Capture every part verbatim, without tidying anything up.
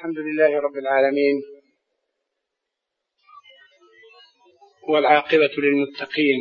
الحمد لله رب العالمين، والعاقبة للمتقين،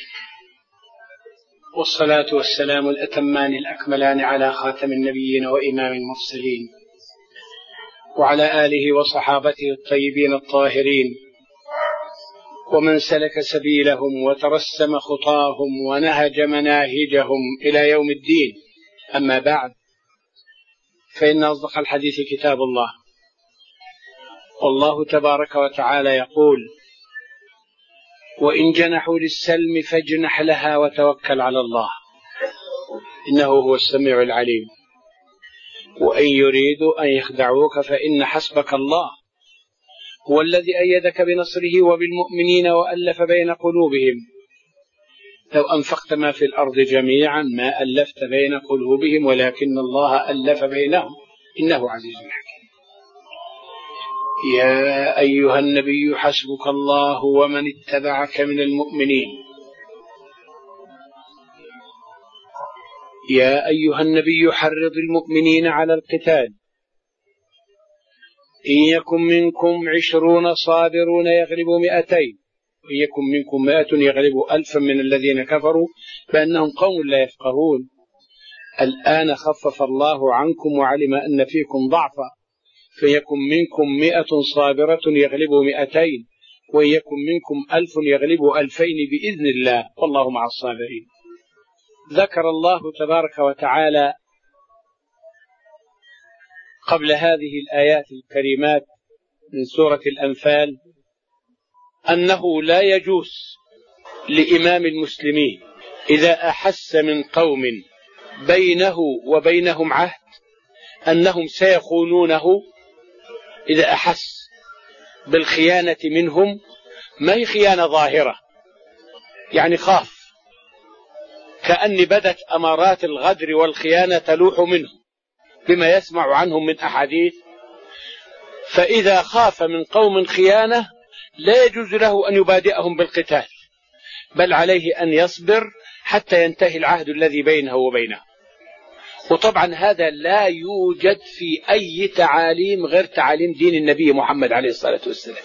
والصلاة والسلام الأتمان الأكملان على خاتم النبيين وإمام المرسلين، وعلى آله وصحابته الطيبين الطاهرين، ومن سلك سبيلهم وترسم خطاهم ونهج مناهجهم إلى يوم الدين. أما بعد، فإن أصدق الحديث كتاب الله، والله تبارك وتعالى يقول: وإن جنحوا للسلم فاجنح لها وتوكل على الله إنه هو السميع العليم. وإن يريدوا أن يخدعوك فإن حسبك الله هو الذي أيدك بنصره وبالمؤمنين وألف بين قلوبهم لو أنفقت ما في الأرض جميعا ما ألفت بين قلوبهم ولكن الله ألف بينهم إنه عزيز حكيم. يا أيها النبي حسبك الله ومن اتبعك من المؤمنين. يا أيها النبي حرض المؤمنين على القتال، إن يكن منكم عشرون صابرون يغلبوا مئتين، وإن يكن منكم مائة يغلبوا ألفا من الذين كفروا بأنهم قوم لا يفقهون. الآن خفف الله عنكم وعلم أن فيكم ضعفا، فيكن منكم مئة صابرة يغلبوا مئتين، وإن يكن منكم ألف يغلبوا ألفين بإذن الله والله مع الصابرين. ذكر الله تبارك وتعالى قبل هذه الآيات الكريمات من سورة الأنفال أنه لا يجوز لإمام المسلمين إذا أحس من قوم بينه وبينهم عهد أنهم سيخونونه، إذا أحس بالخيانة منهم، ما هي خيانة ظاهرة يعني خاف، كأن بدت أمارات الغدر والخيانة تلوح منهم بما يسمع عنهم من أحاديث، فإذا خاف من قوم خيانة لا يجوز له أن يبادئهم بالقتال، بل عليه أن يصبر حتى ينتهي العهد الذي بينه وبينه. وطبعا هذا لا يوجد في أي تعاليم غير تعاليم دين النبي محمد عليه الصلاة والسلام.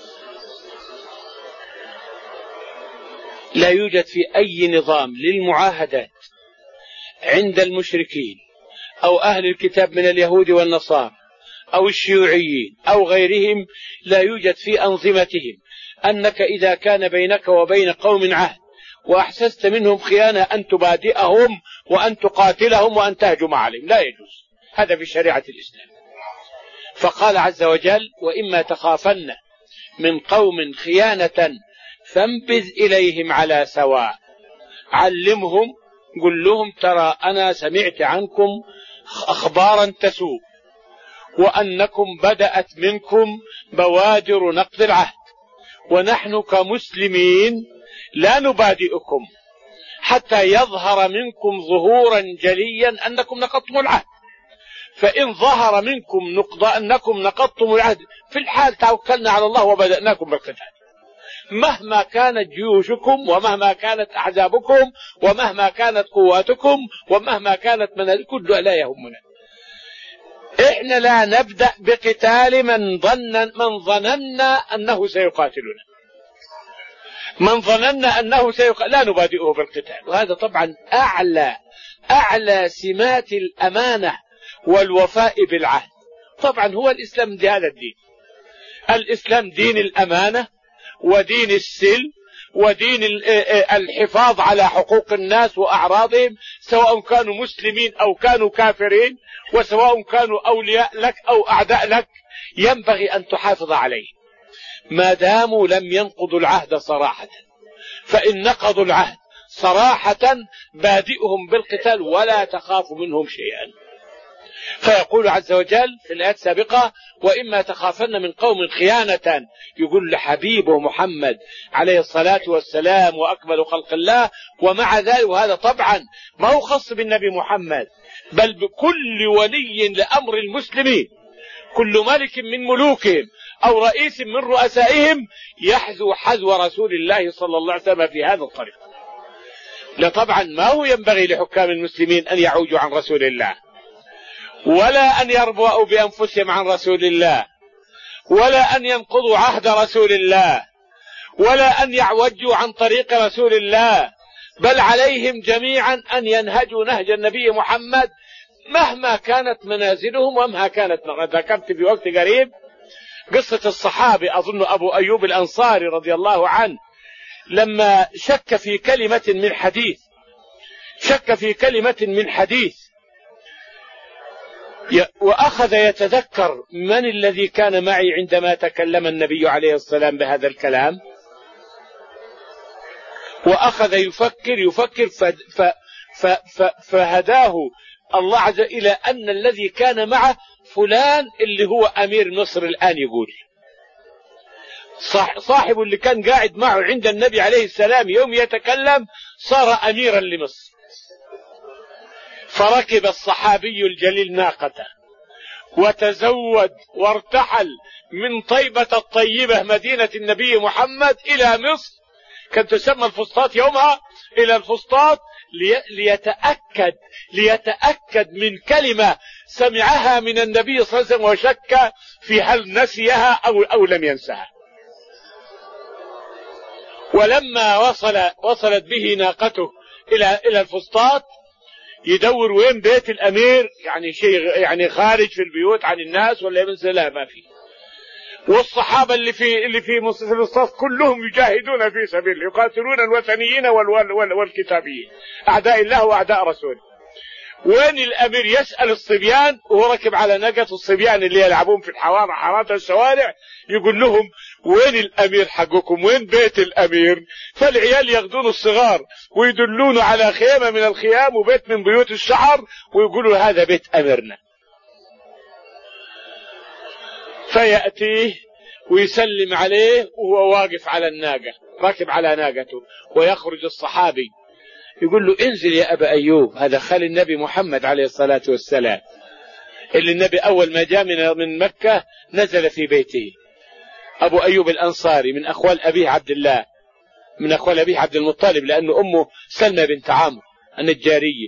لا يوجد في أي نظام للمعاهدات عند المشركين أو أهل الكتاب من اليهود والنصارى أو الشيوعيين أو غيرهم، لا يوجد في أنظمتهم أنك إذا كان بينك وبين قوم عهد وأحسست منهم خيانة أن تبادئهم وأن تقاتلهم وأن تهجم عليهم، لا يجوز هذا في شريعة الإسلام. فقال عز وجل: وإما تخافن من قوم خيانة فانبذ إليهم على سواء. علمهم، قل لهم: ترى أنا سمعت عنكم أخبارا تسوء، وأنكم بدأت منكم بوادر نقض العهد، ونحن كمسلمين لا نبادئكم حتى يظهر منكم ظهورا جليا أنكم نقضتم العهد. فإن ظهر منكم نقض أنكم نقضتم العهد في الحال توكلنا على الله وبدأناكم بالقتال، مهما كانت جيوشكم ومهما كانت أحزابكم ومهما كانت قواتكم ومهما كانت من كل لا يهمنا. إحنا لا نبدأ بقتال من ظن من ظننا أنه سيقاتلنا، من ظننا أنه سيقاتل لا نبادئه بالقتال. وهذا طبعا أعلى أعلى سمات الأمانة والوفاء بالعهد. طبعا هو الإسلام دي هذا الدين، الإسلام دين الأمانة ودين السلم ودين الحفاظ على حقوق الناس وأعراضهم، سواء كانوا مسلمين أو كانوا كافرين، وسواء كانوا أولياء لك أو أعداء لك، ينبغي أن تحافظ عليه ما داموا لم ينقضوا العهد صراحة. فإن نقضوا العهد صراحة بادئهم بالقتال ولا تخاف منهم شيئا. فيقول عز وجل في الآيات السابقة: وإما تخافن من قوم خيانة، يقول لحبيبه محمد عليه الصلاة والسلام وأكمل خلق الله. ومع ذلك، وهذا طبعا ما هو خاص بالنبي محمد بل بكل ولي لأمر المسلمين، كل ملك من ملوكهم أو رئيس من رؤسائهم يحذو حذو رسول الله صلى الله عليه وسلم في هذا الطريق. لا طبعا ما هو ينبغي لحكام المسلمين أن يعوجوا عن رسول الله، ولا أن يربؤوا بأنفسهم عن رسول الله، ولا أن ينقضوا عهد رسول الله، ولا أن يعوجوا عن طريق رسول الله، بل عليهم جميعا أن ينهجوا نهج النبي محمد مهما كانت منازلهم ومهما كانت. ذكرت في وقت قريب قصة الصحابي أظن أبو أيوب الأنصاري رضي الله عنه، لما شك في كلمة من حديث شك في كلمة من حديث وأخذ يتذكر من الذي كان معي عندما تكلم النبي عليه السلام بهذا الكلام، وأخذ يفكر يفكر فهداه الله عز وجل إلى أن الذي كان معه فلان اللي هو أمير مصر الآن. يقول صاحب اللي كان قاعد معه عند النبي عليه السلام يوم يتكلم صار أميرا لمصر. فركب الصحابي الجليل ناقته وتزود وارتحل من طيبة الطيبة مدينة النبي محمد إلى مصر، كانت تسمى الفسطاط يومها، إلى الفسطاط ليتأكد ليتأكد من كلمة سمعها من النبي صلى الله عليه وسلم وشك في هل نسيها أو, أو لم ينسها. ولما وصل وصلت به ناقته إلى إلى الفسطاط يدور وين بيت الأمير، يعني شيء يعني خارج في البيوت عن الناس ولا يمس، لا ما في. والصحابة اللي في اللي في الفسطاط كلهم يجاهدون في سبيل، يقاتلون الوثنيين وال وال والكتابيين، أعداء الله وأعداء رسوله. وين الأمير؟ يسأل الصبيان وهو ركب على ناقة، الصبيان اللي يلعبون في الحوارة حارات الشوارع، يقول لهم وين الأمير حقكم؟ وين بيت الأمير؟ فالعيال ياخذون الصغار ويدلون على خيمة من الخيام وبيت من بيوت الشعر ويقولوا هذا بيت أميرنا. فيأتيه ويسلم عليه وهو واقف على الناقة، راكب على ناقته، ويخرج الصحابي يقول له انزل يا أبا أيوب، هذا خال النبي محمد عليه الصلاة والسلام، اللي النبي أول ما جاء من مكة نزل في بيته. أبو أيوب الأنصاري من أخوال أبيه عبد الله، من أخوال أبيه عبد المطلب، لأن أمه سلمى بنت عمرو النجارية.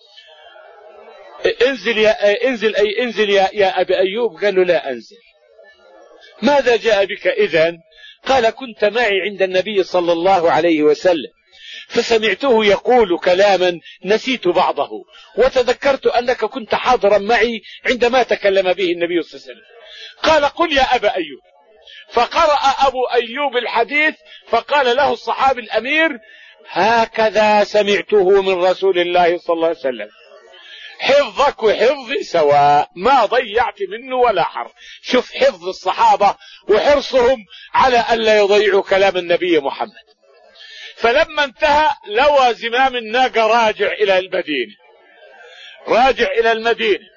انزل يا انزل أي انزل يا, يا أبا أيوب. قال له لا أنزل. ماذا جاء بك إذن؟ قال كنت معي عند النبي صلى الله عليه وسلم فسمعته يقول كلاما نسيت بعضه، وتذكرت أنك كنت حاضرا معي عندما تكلم به النبي صلى الله عليه وسلم. قال قل يا أبا أيوب. فقرأ أبو أيوب الحديث، فقال له الصحابي الأمير هكذا سمعته من رسول الله صلى الله عليه وسلم، حفظك وحفظي سواء، ما ضيعت منه ولا حرف. شوف حفظ الصحابة وحرصهم على أن لا يضيعوا كلام النبي محمد. فلما انتهى لوى زمام الناقة راجع إلى المدينة، راجع إلى المدينة.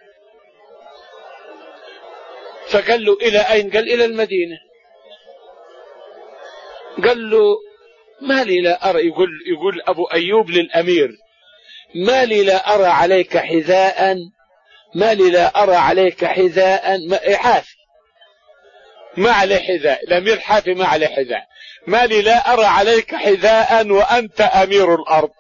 فقال له إلى أين؟ قال إلى المدينة. قال له ما لي لا أرى، يقول, يقول أبو أيوب للأمير ما لي لا أرى عليك حذاء، ما لي لا أرى عليك حذاء حافي، ما عليه حذاء، الأمير حافي ما عليه حذاء، ما لي لا أرى عليك حذاء وأنت أمير الأرض،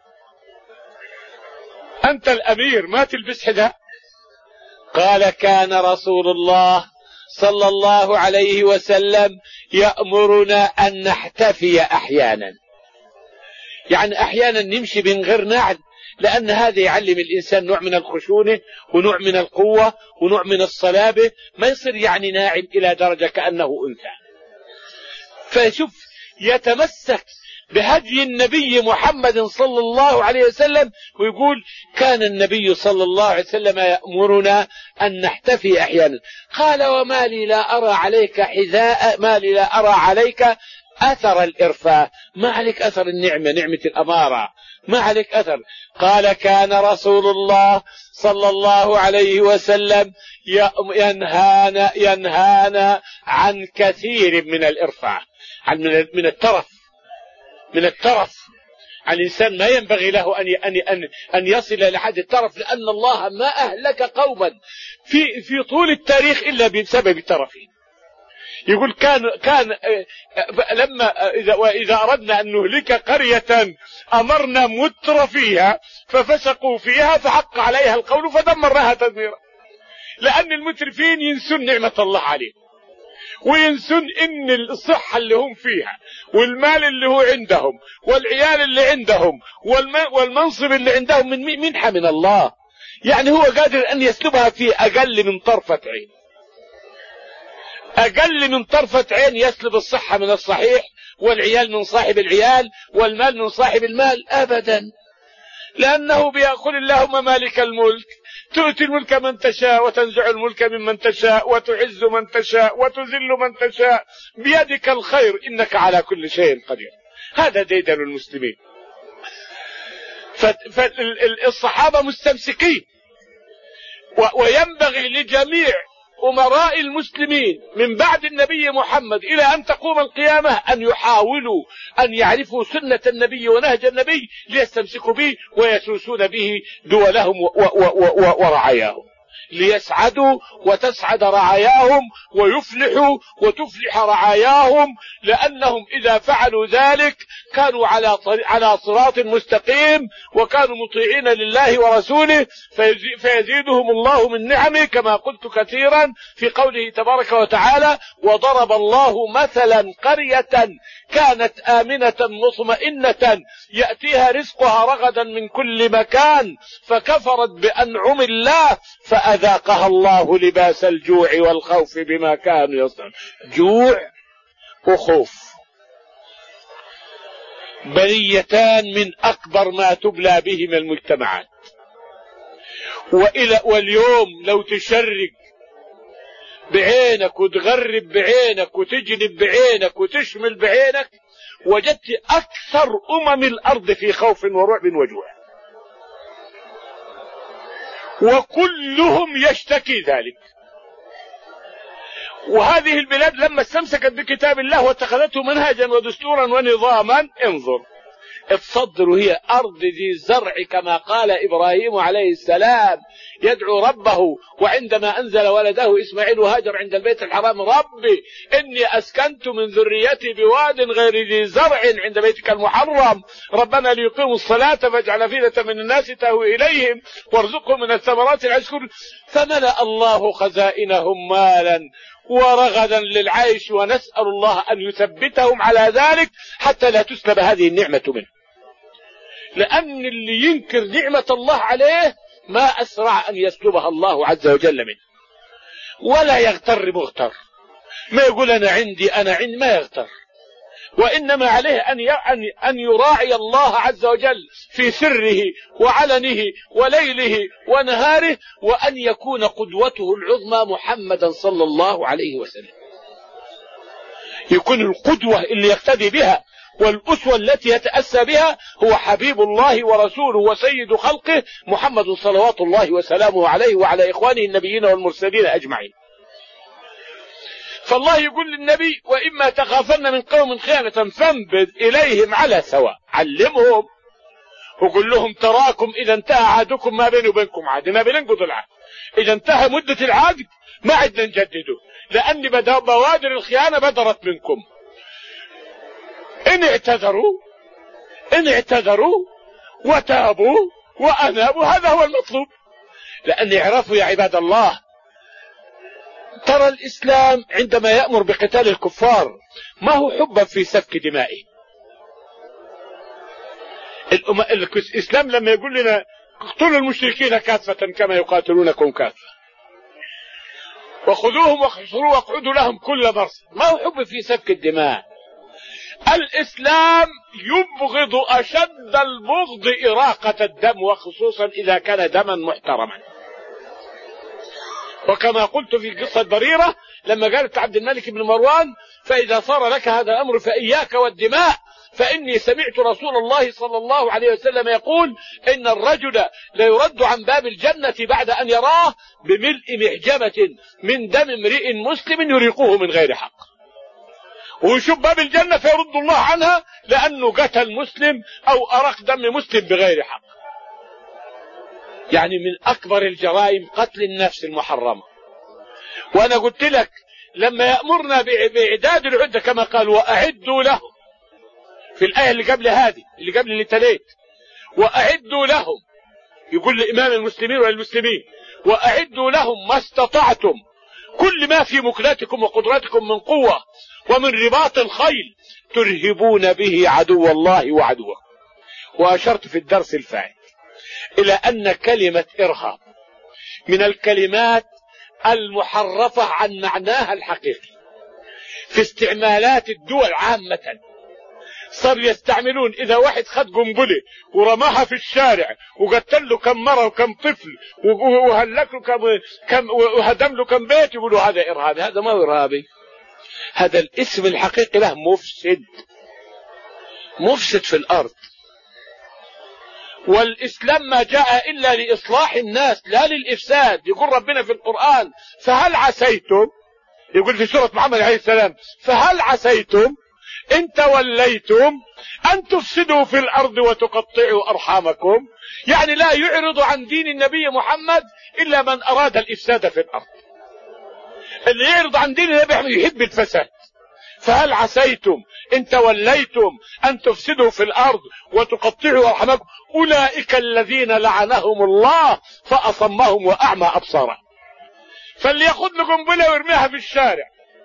أنت الأمير ما تلبس حذاء. قال كان رسول الله صلى الله عليه وسلم يأمرنا أن نحتفي أحيانا، يعني أحيانا نمشي من غير نعل، لأن هذا يعلم الإنسان نوع من الخشونة ونوع من القوة ونوع من الصلابة، ما يصير يعني ناعم إلى درجة كأنه أنثى. فشوف يتمسك بهدي النبي محمد صلى الله عليه وسلم، ويقول كان النبي صلى الله عليه وسلم يأمرنا أن نحتفي أحيانا. قال وما لي لا أرى عليك حذاء، ما لي لا أرى عليك أثر الإرفاء، ما عليك أثر النعمة، نعمة الأمارة، ما عليك أثر. قال كان رسول الله صلى الله عليه وسلم ينهانا ينهانا عن كثير من الإرفاع، عن من الترف، من الترف. الإنسان ما ينبغي له أن أن أن يصل لحد الترف، لأن الله ما أهلك قوما في في طول التاريخ إلا بسبب ترفهم. يقول كان كان لما إذا وإذا أردنا أن نهلك قرية أمرنا متر فيها ففسقوا فيها فحق عليها القول فدمرناها تدميرا، لأن المترفين ينسون نعمة الله عليه. وينسون ان الصحة اللي هم فيها والمال اللي هو عندهم والعيال اللي عندهم والمنصب اللي عندهم من منحة من الله. يعني هو قادر ان يسلبها في اقل من طرفة عين، اقل من طرفة عين يسلب الصحة من الصحيح والعيال من صاحب العيال والمال من صاحب المال. ابدا، لانه بيقول اللهم مالك الملك تؤتي الملك من تشاء وتنزع الملك ممن تشاء وتعز من تشاء وتذل من تشاء بيدك الخير انك على كل شيء قدير. هذا ديدن المسلمين. فالصحابة مستمسكين، وينبغي لجميع أمراء المسلمين من بعد النبي محمد إلى أن تقوم القيامة أن يحاولوا أن يعرفوا سنة النبي ونهج النبي ليستمسكوا به ويسوسون به دولهم ورعاياهم، ليسعدوا وتسعد رعاياهم ويفلحوا وتفلح رعاياهم، لأنهم إذا فعلوا ذلك كانوا على على صراط مستقيم وكانوا مطيعين لله ورسوله، فيزيدهم الله من نعمه كما قلت كثيرا في قوله تبارك وتعالى: وضرب الله مثلا قرية كانت آمنة مطمئنة يأتيها رزقها رغدا من كل مكان فكفرت بأنعم الله فأذاقها الله لباس الجوع والخوف بما كانوا يصنعون. جوع وخوف بليتان من أكبر ما تبلى بهما المجتمعات. وإلى واليوم لو تشرق بعينك وتغرب بعينك وتجلب بعينك وتشمل بعينك وجدت أكثر أمم الأرض في خوف ورعب وجوع، وكلهم يشتكي ذلك. وهذه البلاد لما استمسكت بكتاب الله واتخذته منهجا ودستورا ونظاما، انظر الصدر هي أرض ذي الزرع كما قال إبراهيم عليه السلام يدعو ربه وعندما أنزل ولده إسماعيل وهاجر عند البيت الحرام: ربي إني أسكنت من ذريتي بواد غير ذي زرع عند بيتك المحرم ربنا ليقيموا الصلاة فاجعل أفئدة من الناس تهوي إليهم وارزقهم من الثمرات العشكر. فملأ الله خزائنهم مالا ورغدا للعيش، ونسأل الله أن يثبتهم على ذلك حتى لا تسلب هذه النعمة منه، لأن اللي ينكر نعمة الله عليه ما أسرع أن يسلبها الله عز وجل منه. ولا يغتر مغتر، ما يقول أنا عندي أنا عندي، ما يغتر، وإنما عليه أن أن يراعي الله عز وجل في سره وعلنه وليله ونهاره، وأن يكون قدوته العظمى محمدا صلى الله عليه وسلم، يكون القدوة اللي يقتدي بها والأسوة التي يتأسى بها هو حبيب الله ورسوله وسيد خلقه محمد صلوات الله وسلامه عليه وعلى إخوانه النبيين والمرسلين أجمعين. فالله يقول للنبي: وإما تخافن من قوم خيانة فانبذ إليهم على سواء. علمهم وقل لهم: تراكم إذا انتهى عهدكم ما بيني وبينكم عهد، ما بننقض العهد، إذا انتهى مدة العهد ما عدنا نجدده، لأن بوادر الخيانة بدرت منكم. إن اعتذروا إن اعتذروا وتابوا وأنابوا هذا هو المطلوب. لأن يعرفوا يا عباد الله، ترى الإسلام عندما يأمر بقتال الكفار ما هو حبا في سفك دمائهم. الإسلام لما يقول لنا اقتلوا المشركين كافة كما يقاتلونكم كافة وخذوهم واحصروا واقعدوا لهم كل مرصد، ما هو حب في سفك الدماء. الإسلام يبغض أشد البغض إراقة الدم، وخصوصا إذا كان دما محترما. وكما قلت في قصة بريرة لما قالت عبد الملك بن مروان: فإذا صار لك هذا الأمر فإياك والدماء، فإني سمعت رسول الله صلى الله عليه وسلم يقول: إن الرجل ليرد عن باب الجنة بعد أن يراه بملء محجمة من دم امرئ مسلم يريقه من غير حق، ويشوف باب الجنة فيرد الله عنها لأنه قتل مسلم أو أرق دم مسلم بغير حق. يعني من أكبر الجرائم قتل النفس المحرمة. وأنا قلت لك لما يأمرنا بإعداد العدة كما قال: وأعدوا لهم، في الآية اللي قبل هذه اللي قبل اللي تليت، وأعدوا لهم، يقول لإمام المسلمين والمسلمين: وأعدوا لهم ما استطعتم كل ما في مكناتكم وقدراتكم من قوة ومن رباط الخيل ترهبون به عدو الله وعدوكم. وأشرت في الدرس الفائت إلى أن كلمة إرهاب من الكلمات المحرفة عن معناها الحقيقي في استعمالات الدول عامة. صار يستعملون إذا واحد خد قنبلة ورماها في الشارع وقتل له كم مرة وكم طفل وهلك له كم, كم وهدم له كم بيت، يقولوا هذا إرهابي. هذا ما هو إرهابي، هذا الاسم الحقيقي له مفسد، مفسد في الأرض. والإسلام ما جاء إلا لإصلاح الناس لا للإفساد. يقول ربنا في القرآن فهل عسيتم، يقول في سورة محمد عليه السلام فهل عسيتم إن توليتم أن تفسدوا في الأرض وتقطعوا أرحامكم. يعني لا يعرض عن دين النبي محمد إلا من أراد الإفساد في الأرض. اللي يعرض عن دين النبي يحب الفساد. فهل عسيتم إن توليتم أن تفسدوا في الأرض وتقطعوا أرحامكم أولئك الذين لعنهم الله فأصمهم وأعمى أبصارهم. فاللي ياخذ له قنبلة ويرميها في الشارع،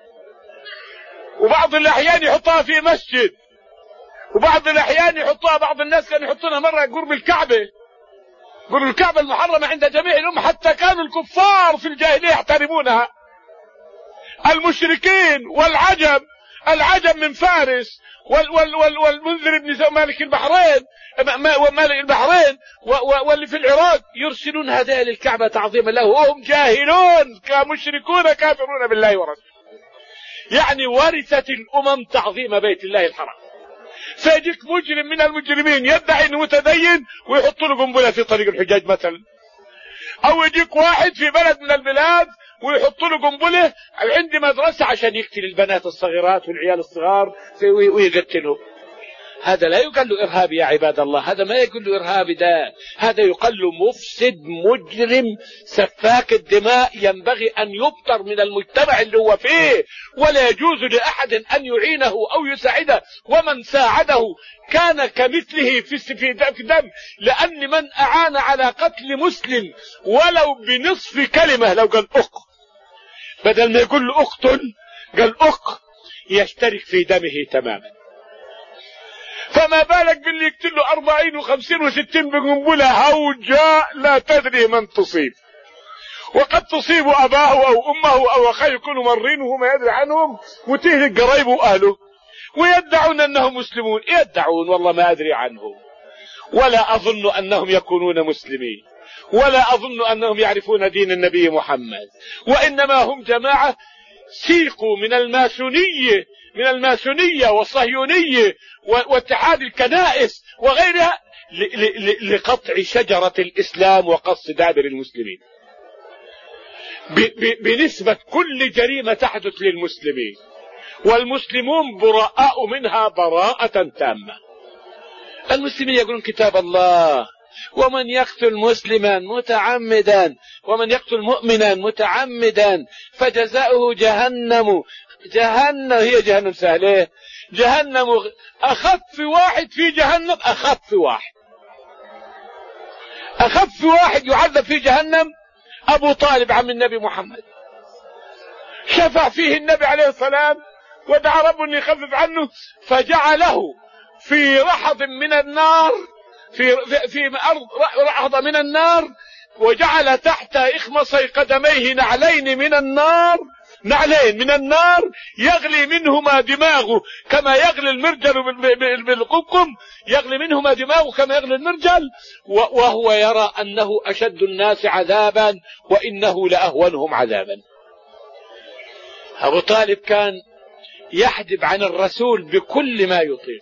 وبعض الأحيان يحطها في مسجد، وبعض الأحيان يحطها، بعض الناس كانوا يحطونها مرة قرب الكعبة، قرب الكعبة المحرمة عند جميع الأمة، حتى كانوا الكفار في الجاهلية يحترمونها. المشركين والعجم، العجم من فارس وال وال وال والمنذر بن مالك البحرين ومالك البحرين واللي في العراق يرسلون هدايا للكعبة تعظيما له وهم جاهلون كمشركون كافرون بالله ورسوله. يعني ورثت الأمم تعظيم بيت الله الحرام. فيجيك مجرم من المجرمين يدعي انه متدين ويحط له قنبله في طريق الحجاج مثلا، او يجيك واحد في بلد من البلاد ويحط له قنبله عند مدرسه عشان يقتل البنات الصغيرات والعيال الصغار ويقتلهم. هذا لا يقال له إرهابي يا عباد الله، هذا ما يقول له إرهابي، ده هذا يقال له مفسد مجرم سفاك الدماء، ينبغي أن يبتر من المجتمع اللي هو فيه، ولا يجوز لأحد أن يعينه أو يساعده، ومن ساعده كان كمثله في دم، لأن من أعان على قتل مسلم ولو بنصف كلمة، لو قال أخ بدل ما يقول له أقتل قال أخ، يشترك في دمه تماما. فما بالك باللي يقتل له أربعين وخمسين وستين بقنبلة هوجاء لا تدري من تصيب، وقد تصيب أباه أو أمه أو أخيه يكونوا مرين وهو ما يدري عنهم، وتهلك قرايبه وأهله، ويدعون أنهم مسلمون. يدعون والله ما أدري عنهم، ولا أظن أنهم يكونون مسلمين، ولا أظن أنهم يعرفون دين النبي محمد، وإنما هم جماعة سيقوا من الماسونية من الماسونية والصهيونية واتحاد الكنائس وغيرها لقطع شجرة الإسلام وقص دابر المسلمين بنسبة كل جريمة تحدث للمسلمين، والمسلمون براء منها براءة تامة. المسلمين يقولون كتاب الله: ومن يقتل مسلما متعمدا ومن يقتل مؤمنا متعمدا فجزاؤه جهنم. جهنم هي جهنم سهلة، جهنم أخف واحد في جهنم، أخف واحد أخف واحد يعذب في جهنم أبو طالب عم النبي محمد، شفع فيه النبي عليه السلام ودعا ربه أن يخفف عنه، فجعله في رحض من النار، في في أرض رحضة من النار، وجعل تحت إخمصي قدميه نعلين من النار، نعلين من النار يغلي منهما دماغه كما يغلي المرجل بالقمقم، يغلي منهما دماغه كما يغلي المرجل، وهو يرى أنه أشد الناس عذابا وإنه لأهونهم عذابا. أبو طالب كان يحجب عن الرسول بكل ما يطيق،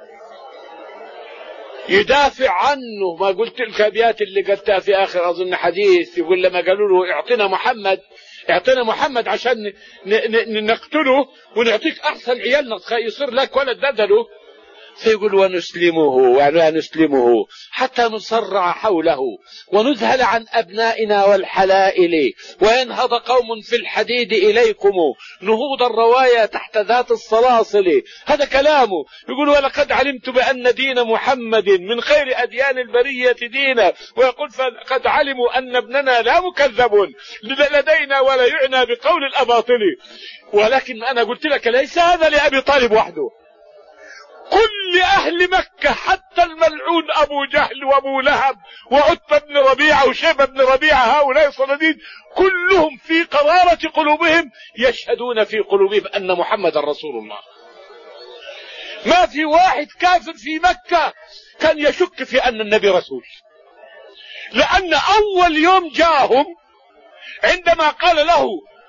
يدافع عنه. ما قلت تلك الأبيات اللي قلتها في آخر أظن حديث، يقول لما قالوا له اعطنا محمد اعطنا محمد عشان نقتله ونعطيك أحسن عيالنا يصير لك ولد بدله، فيقول ونسلمه، يعني نسلمه حتى نصرع حوله ونذهل عن أبنائنا والحلائل، وينهض قوم في الحديد إليكم نهوض الروايا تحت ذات الصلاصل. هذا كلامه. يقول ولقد علمت بأن دين محمد من خير أديان البرية دينا، ويقول فقد علموا أن ابننا لا مكذب لدينا ولا يعنى بقول الأباطل. ولكن أنا قلت لك ليس هذا لأبي طالب وحده، كل أهل مكة حتى الملعون أبو جهل وأبو لهب وعتبة بن ربيعة وشيبة بن ربيعة، هؤلاء صناديد كلهم في قرارة قلوبهم يشهدون في قلوبهم أن محمد رسول الله. ما في واحد كافر في مكة كان يشك في أن النبي رسول، لأن أول يوم جاءهم عندما قال له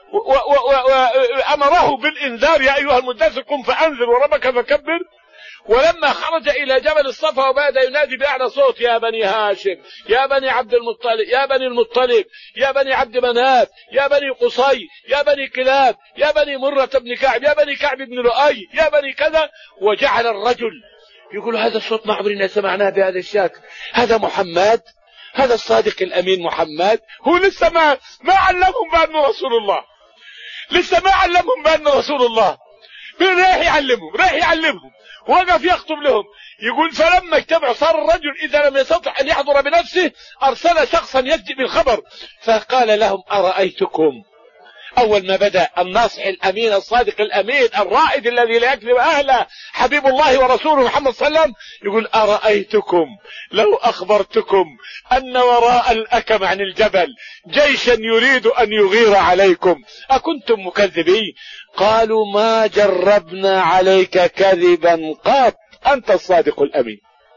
وأمره بالإنذار يا أيها المدثر قم فأنذر وربك فكبر، ولما خرج إلى جبل الصفا وبعد ينادي بأعلى صوت يا بني هاشم يا بني عبد المطلب يا بني المطلب يا بني عبد مناف يا بني قصي يا بني كلاب يا بني مرة بن كعب يا بني كعب بن لؤي يا بني كذا، وجعل الرجل يقول هذا الصوت ما عمرنا سمعناه بهذا الشكل، هذا محمد، هذا الصادق الأمين محمد. هو لسه ما ما علمهم بأنه رسول الله، لسه ما علمهم بأنه رسول الله، رايح يعلمهم رايح يعلمهم وقف يخطب لهم. يقول فلما اجتمعوا صار الرجل إذا لم يستطع أن يحضر بنفسه أرسل شخصا يجيء بالخبر، فقال لهم أرأيتكم، أول ما بدأ الناصح الأمين الصادق الأمين الرائد الذي لا يكذب أهله حبيب الله ورسوله محمد صلى الله عليه وسلم، يقول أرأيتكم لو أخبرتكم أن وراء الأكم عن الجبل جيشا يريد أن يغير عليكم أكنتم مكذبين؟ قالوا ما جربنا عليك كذبا قط، أنت الصادق الأمين.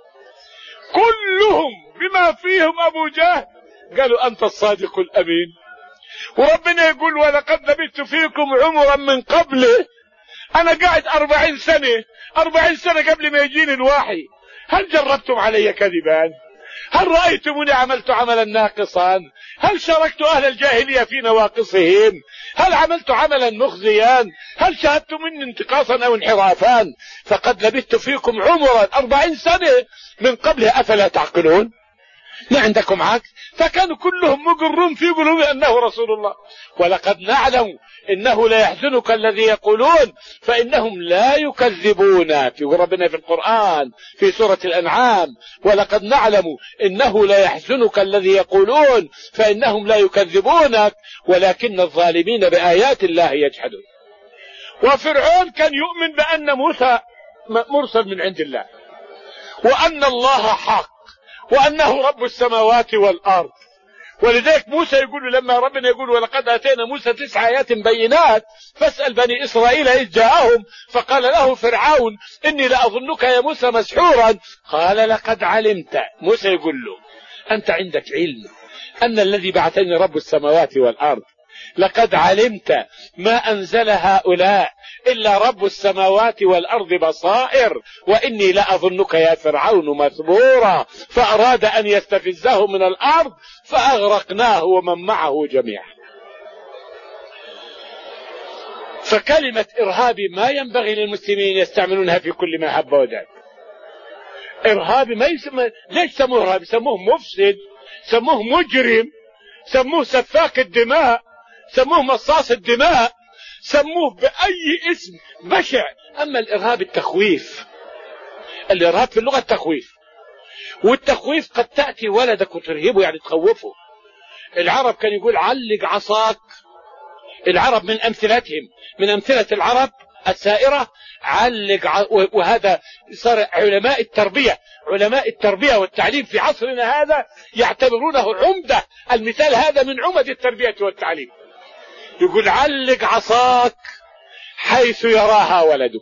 كلهم بما فيهم أبو جهل قالوا أنت الصادق الأمين. وربنا يقول ولقد لبثت فيكم عمرا من قبله، أنا قاعد أربعين سنة أربعين سنة قبل ما يجيني الوحي، هل جربتم علي كذبا؟ هل رأيتموني عملت عملا ناقصا؟ هل شاركت أهل الجاهلية في نواقصهم؟ هل عملت عملا مخزيا؟ هل شاهدت مني انتقاصا أو انحرافا؟ فقد لبثت فيكم عمرا أربعين سنة من قبله أفلا تعقلون؟ ما عندكم عقل؟ فكانوا كلهم مقرون في قلوبهم أنه رسول الله. ولقد نعلم إنه لا يحزنك الذي يقولون فإنهم لا يكذبونك، يقول ربنا في القرآن في سورة الأنعام ولقد نعلم إنه لا يحزنك الذي يقولون فإنهم لا يكذبونك ولكن الظالمين بآيات الله يجحدون. وفرعون كان يؤمن بأن موسى مرسل من عند الله وأن الله حق وأنه رب السماوات والأرض. ولذلك موسى يقول لما ربنا يقول ولقد آتينا موسى تسع آيات بينات فاسأل بني إسرائيل إذ جاءهم فقال له فرعون إني لأظنك يا موسى مسحورا، قال لقد علمت. موسى يقول له أنت عندك علم أن الذي بعثني رب السماوات والأرض، لقد علمت ما أنزل هؤلاء إلا رب السماوات والأرض بصائر وإني لأظنك يا فرعون مثبورا، فأراد أن يستفزه من الأرض فأغرقناه ومن معه جميعا. فكلمة إرهابي ما ينبغي للمسلمين يستعملونها في كل ما هب ودب. إرهابي ما يسمى، ليش سموه إرهابي؟ سموه مفسد، سموه مجرم، سموه سفاك الدماء، سموه مصاص الدماء، سموه بأي اسم بشع. أما الإرهاب التخويف، الإرهاب في اللغة التخويف، والتخويف قد تأتي ولدك وترهبه يعني تخوفه. العرب كان يقول علق عصاك، العرب من أمثلتهم من أمثلة العرب السائرة علق ع... وهذا صار علماء التربية علماء التربية والتعليم في عصرنا هذا يعتبرونه عمدة، المثال هذا من عمد التربية والتعليم. يقول علق عصاك حيث يراها ولدك،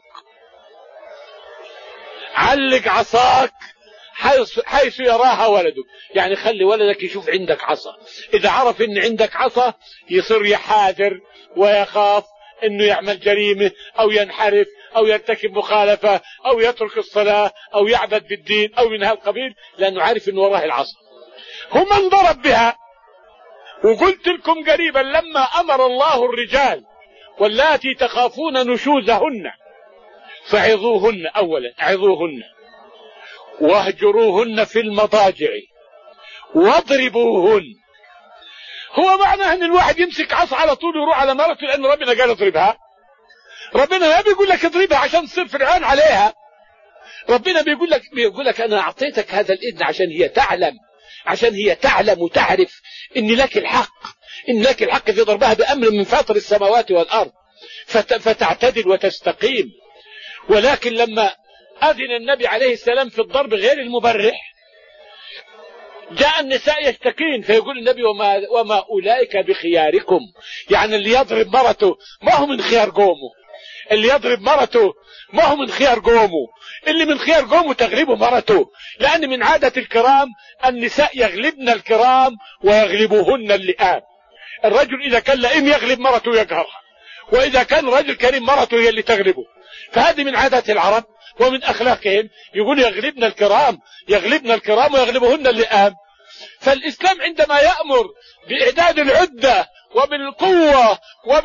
علق عصاك حيث, حيث يراها ولدك، يعني خلي ولدك يشوف عندك عصا، إذا عرف إن عندك عصا يصير يحاذر ويخاف إنه يعمل جريمة أو ينحرف أو يرتكب مخالفة أو يترك الصلاة أو يعبد بالدين أو من هالقبيل، لأنه عارف إنه وراه العصا. هم انضرب بها. وقلت لكم قريبا لما أمر الله الرجال واللاتي تخافون نشوزهن فعظوهن، أولا عظوهن واهجروهن في المضاجع واضربوهن. هو معناه ان الواحد يمسك عصا على طول ويروح على مرته لان ربنا قال اضربها؟ ربنا ما بيقول لك اضربها عشان تصير فرعون عليها. ربنا بيقول لك بيقول لك انا اعطيتك هذا الاذن عشان هي تعلم، عشان هي تعلم وتعرف ان لك الحق، ان لك الحق في ضربها بامر من فاطر السماوات والارض فتعتدل وتستقيم. ولكن لما اذن النبي عليه السلام في الضرب غير المبرح جاء النساء يشتكين، فيقول النبي وما, وما أولئك بخياركم، يعني اللي يضرب مرته ما هو من خيار قومه، اللي يضرب مرته ما هو من خيار قومه، اللي من خيار قومه تغلبه مرته، لأن من عادة الكرام النساء يغلبن الكرام ويغلبوهن اللئام. الرجل إذا كان لئيم يغلب مرته يقهرها، وإذا كان رجل كريم مرته هي اللي تغلبه. فهذه من عادات العرب ومن أخلاقهم، يقول يغلبن الكرام يغلبن الكرام ويغلبهن اللئام. فالإسلام عندما يأمر بإعداد العدة وبالقوة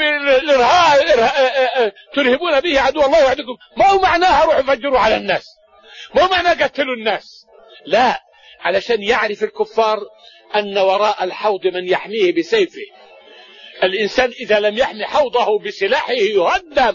وبالإرهاب ترهبون به عدو الله وعدكم، ما هو معناها روحوا فجروا على الناس، ما هو معناها قتلوا الناس، لا، علشان يعرف الكفار أن وراء الحوض من يحميه بسيفه. الإنسان إذا لم يحمي حوضه بسلاحه يهدم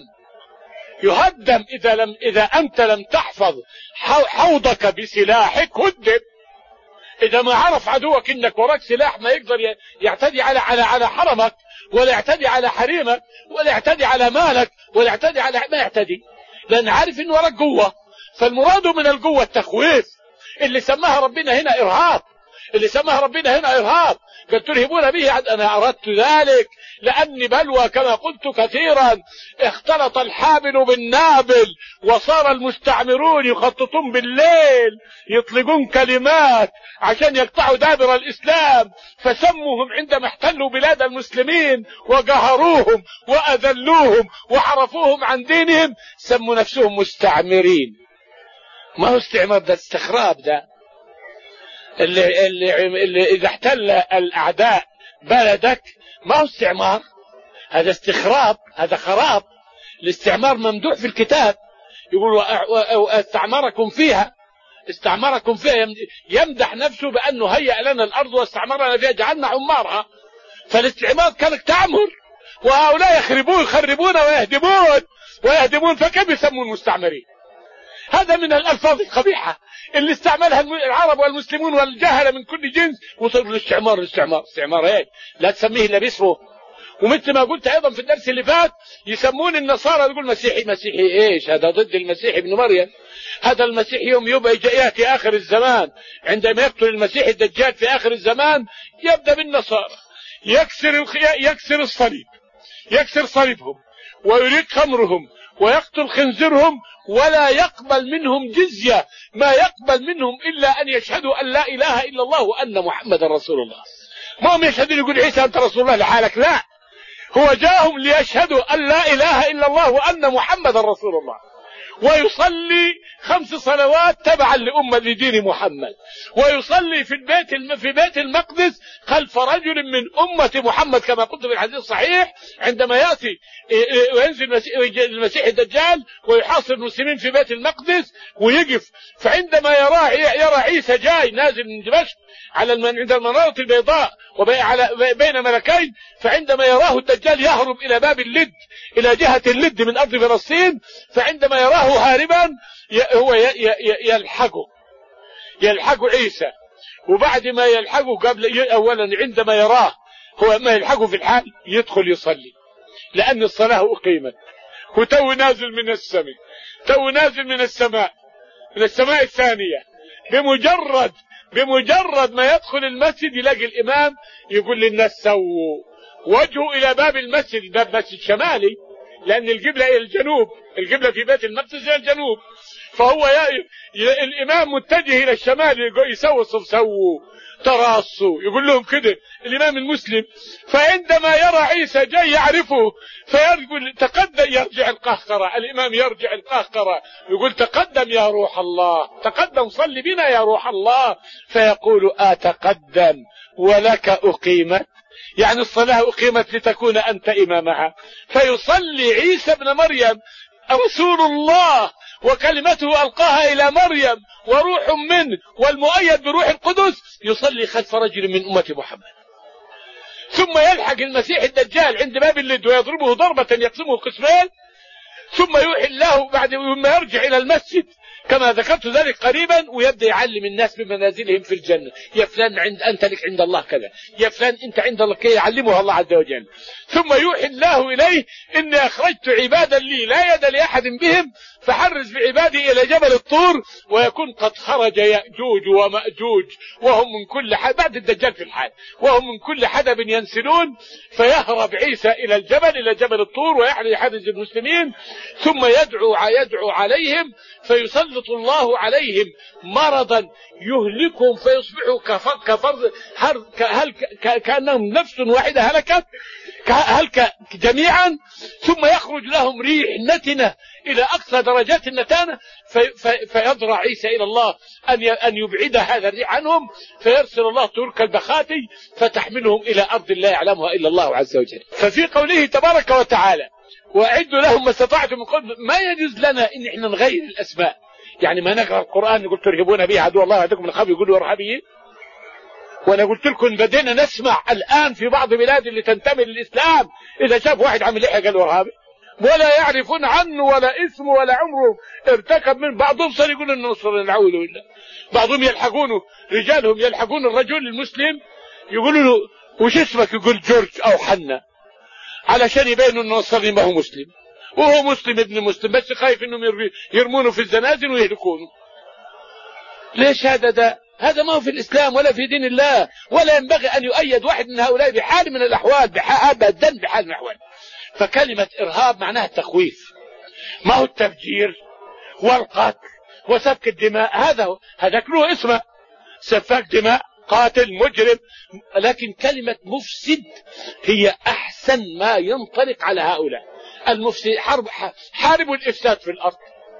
يهدم إذا لم إذا أنت لم تحفظ حوضك بسلاحك هدم. إذا ما عرف عدوك إنك وراك سلاح ما يقدر يعتدي على على على حرمك، ولا يعتدي على حريمك، ولا يعتدي على مالك، ولا يعتدي على ما يعتدي، لأن عارف إن وراك قوة. فالمراد من القوة التخويف، اللي سماها ربنا هنا إرهاب، اللي سماها ربنا هنا إرهاب، قد ترهبون به. أنا أردت ذلك لأني بلوى كما قلت كثيرا، اختلط الحابل بالنابل وصار المستعمرون يخططون بالليل يطلقون كلمات عشان يقطعوا دابر الإسلام، فسموهم عندما احتلوا بلاد المسلمين وقهروهم وأذلوهم وحرفوهم عن دينهم سموا نفسهم مستعمرين. ما هو استعمار، ده استخراب. ده اللي, اللي, اللي إذا احتل الأعداء بلدك ما هو استعمار، هذا استخراب، هذا خراب. الاستعمار ممدوح في الكتاب، يقول استعمركم فيها، استعمركم فيها، يمدح نفسه بأنه هيأ لنا الأرض واستعمرنا فيها جعلنا عمارها. فالاستعمار كانك تعمر، وهؤلاء يخربون يخربون ويهدمون ويهدمون، فكيف يسمون مستعمرين؟ هذا من الألفاظ القبيحة اللي استعملها العرب والمسلمون والجهلة من كل جنس، وصار الاستعمار الاستعمار استعمار ايه؟ لا تسميه الا باسمه. ومثل ما قلت ايضا في الدرس اللي فات يسمون النصارى، يقول مسيحي. مسيحي ايش؟ هذا ضد المسيح ابن مريم. هذا المسيح يوم يبقى ياتي اخر الزمان، عندما يقتل المسيح الدجال في اخر الزمان يبدا بالنصارى يكسر يكسر الصليب، يكسر صليبهم ويريق خمرهم ويقتل خنزرهم، ولا يقبل منهم جزية، ما يقبل منهم إلا أن يشهدوا أن لا إله إلا الله وأن محمد رسول الله. ما هم يشهدون يقول عيسى أنت رسول الله لحالك، لا، هو جاءهم ليشهدوا أن لا إله إلا الله وأن محمد رسول الله، ويصلي خمس صلوات تبعا لأمة لدين محمد، ويصلي في البيت في بيت المقدس خلف رجل من أمة محمد كما قلت في الحديث الصحيح، عندما يأتي وينزل المسيح الدجال ويحاصر المسلمين في بيت المقدس ويقف، فعندما يرى يرى عيسى جاي نازل من دمشق على عند المنارة البيضاء وبين ملكين، فعندما يراه الدجال يهرب إلى باب اللد، إلى جهة اللد من أرض فلسطين، فعندما يراه هاربا هو يلحقه يلحق عيسى، وبعد ما يلحقه قبل أولا عندما يراه هو ما يلحقه في الحال يدخل يصلي، لأن الصلاة أقيمت، وتو نازل من السماء، تو نازل من السماء من السماء الثانية، بمجرد بمجرد ما يدخل المسجد يلاقي الإمام يقول للناس سووا وجهوا إلى باب المسجد، باب مسجد شمالي لأن القبلة إلى الجنوب، القبلة في بيت المقدس إلى الجنوب، فهو الإمام متجه إلى الشمال يسوي الصف سووا تراصوا، يقول لهم كده الإمام المسلم. فعندما يرى عيسى جاي يعرفه فيقول تقدم، يرجع القهقرة، الإمام يرجع القهقرة يقول تقدم يا روح الله، تقدم صلي بنا يا روح الله، فيقول أتقدم ولك أقيمت، يعني الصلاة أقيمت لتكون أنت إمامها. فيصلي عيسى ابن مريم رسول الله وكلمته ألقاها إلى مريم وروح منه والمؤيد بروح القدس يصلي خلف رجل من أمة محمد، ثم يلحق المسيح الدجال عند باب اللد ويضربه ضربة يقسمه قسمين، ثم يوحي الله بعد ما يرجع إلى المسجد كما ذكرت ذلك قريبا، ويبدأ يعلم الناس بمنازلهم في الجنة. يا فلان عند أنت لك عند الله كذا، يا فلان أنت عند الله كذا، يعلمها الله عز وجل. ثم يوحي الله إليه إني أخرجت عبادا لي لا يد لأحد بهم فحرز بعبادي إلى جبل الطور، ويكون قد خرج يأجوج ومأجوج وهم من كل حدب بعد الدجال في الحال، وهم من كل حدب ينسلون، فيهرب عيسى إلى الجبل إلى جبل الطور ويحرز المسلمين، م يدعو يدعو عليهم فيسلط الله عليهم مرضا يهلكهم فيصبحوا كفرد هل كأنهم نفس واحدة هلكت هلك جميعا، ثم يخرج لهم ريح نتنة إلى أقصى درجات النتانة، في في فيضرع عيسى إلى الله أن أن يبعد هذا الريح عنهم، فيرسل الله ترك البخاتي فتحملهم إلى أرض لا يعلمها إلا الله عز وجل. ففي قوله تبارك وتعالى وأعدوا لهم ما استطعتم من قوة، ما يجوز لنا إن إحنا نغير الأسماء، يعني ما نقرأ القرآن نقول ترهبون به عدو الله وعدوكم من الخوف يقولوا إرهابيين. وأنا قلت لكم بدينا نسمع الآن في بعض بلاد اللي تنتمي للإسلام إذا شاف واحد عامل لحية قالوا إرهابي، ولا يعرفون عنه ولا اسمه ولا عمره ارتكب من. بعضهم صار يقول إنه نصر نعوذ بالله، بعضهم يلحقونه رجالهم يلحقون الرجل المسلم يقولوا له وش اسمك، يقول جورج أو حنا، علشان يبينوا انه نصراني ما هو مسلم، وهو مسلم ابن مسلم، بس خايف انهم يرمونه في الزنازل ويهلكونه. ليش هذا؟ ده هذا ما هو في الاسلام ولا في دين الله، ولا ينبغي ان يؤيد واحد من هؤلاء بحال من الاحوال، ابدا بحال من الاحوال. فكلمة ارهاب معناها التخويف، ما هو التفجير والقتل وسفك الدماء، هذا هو، هذاك له اسمه سفاك دماء قاتل مجرم، لكن كلمة مفسد هي أحسن ما ينطلق على هؤلاء المفسد. حرب حاربوا الإفساد في الأرض.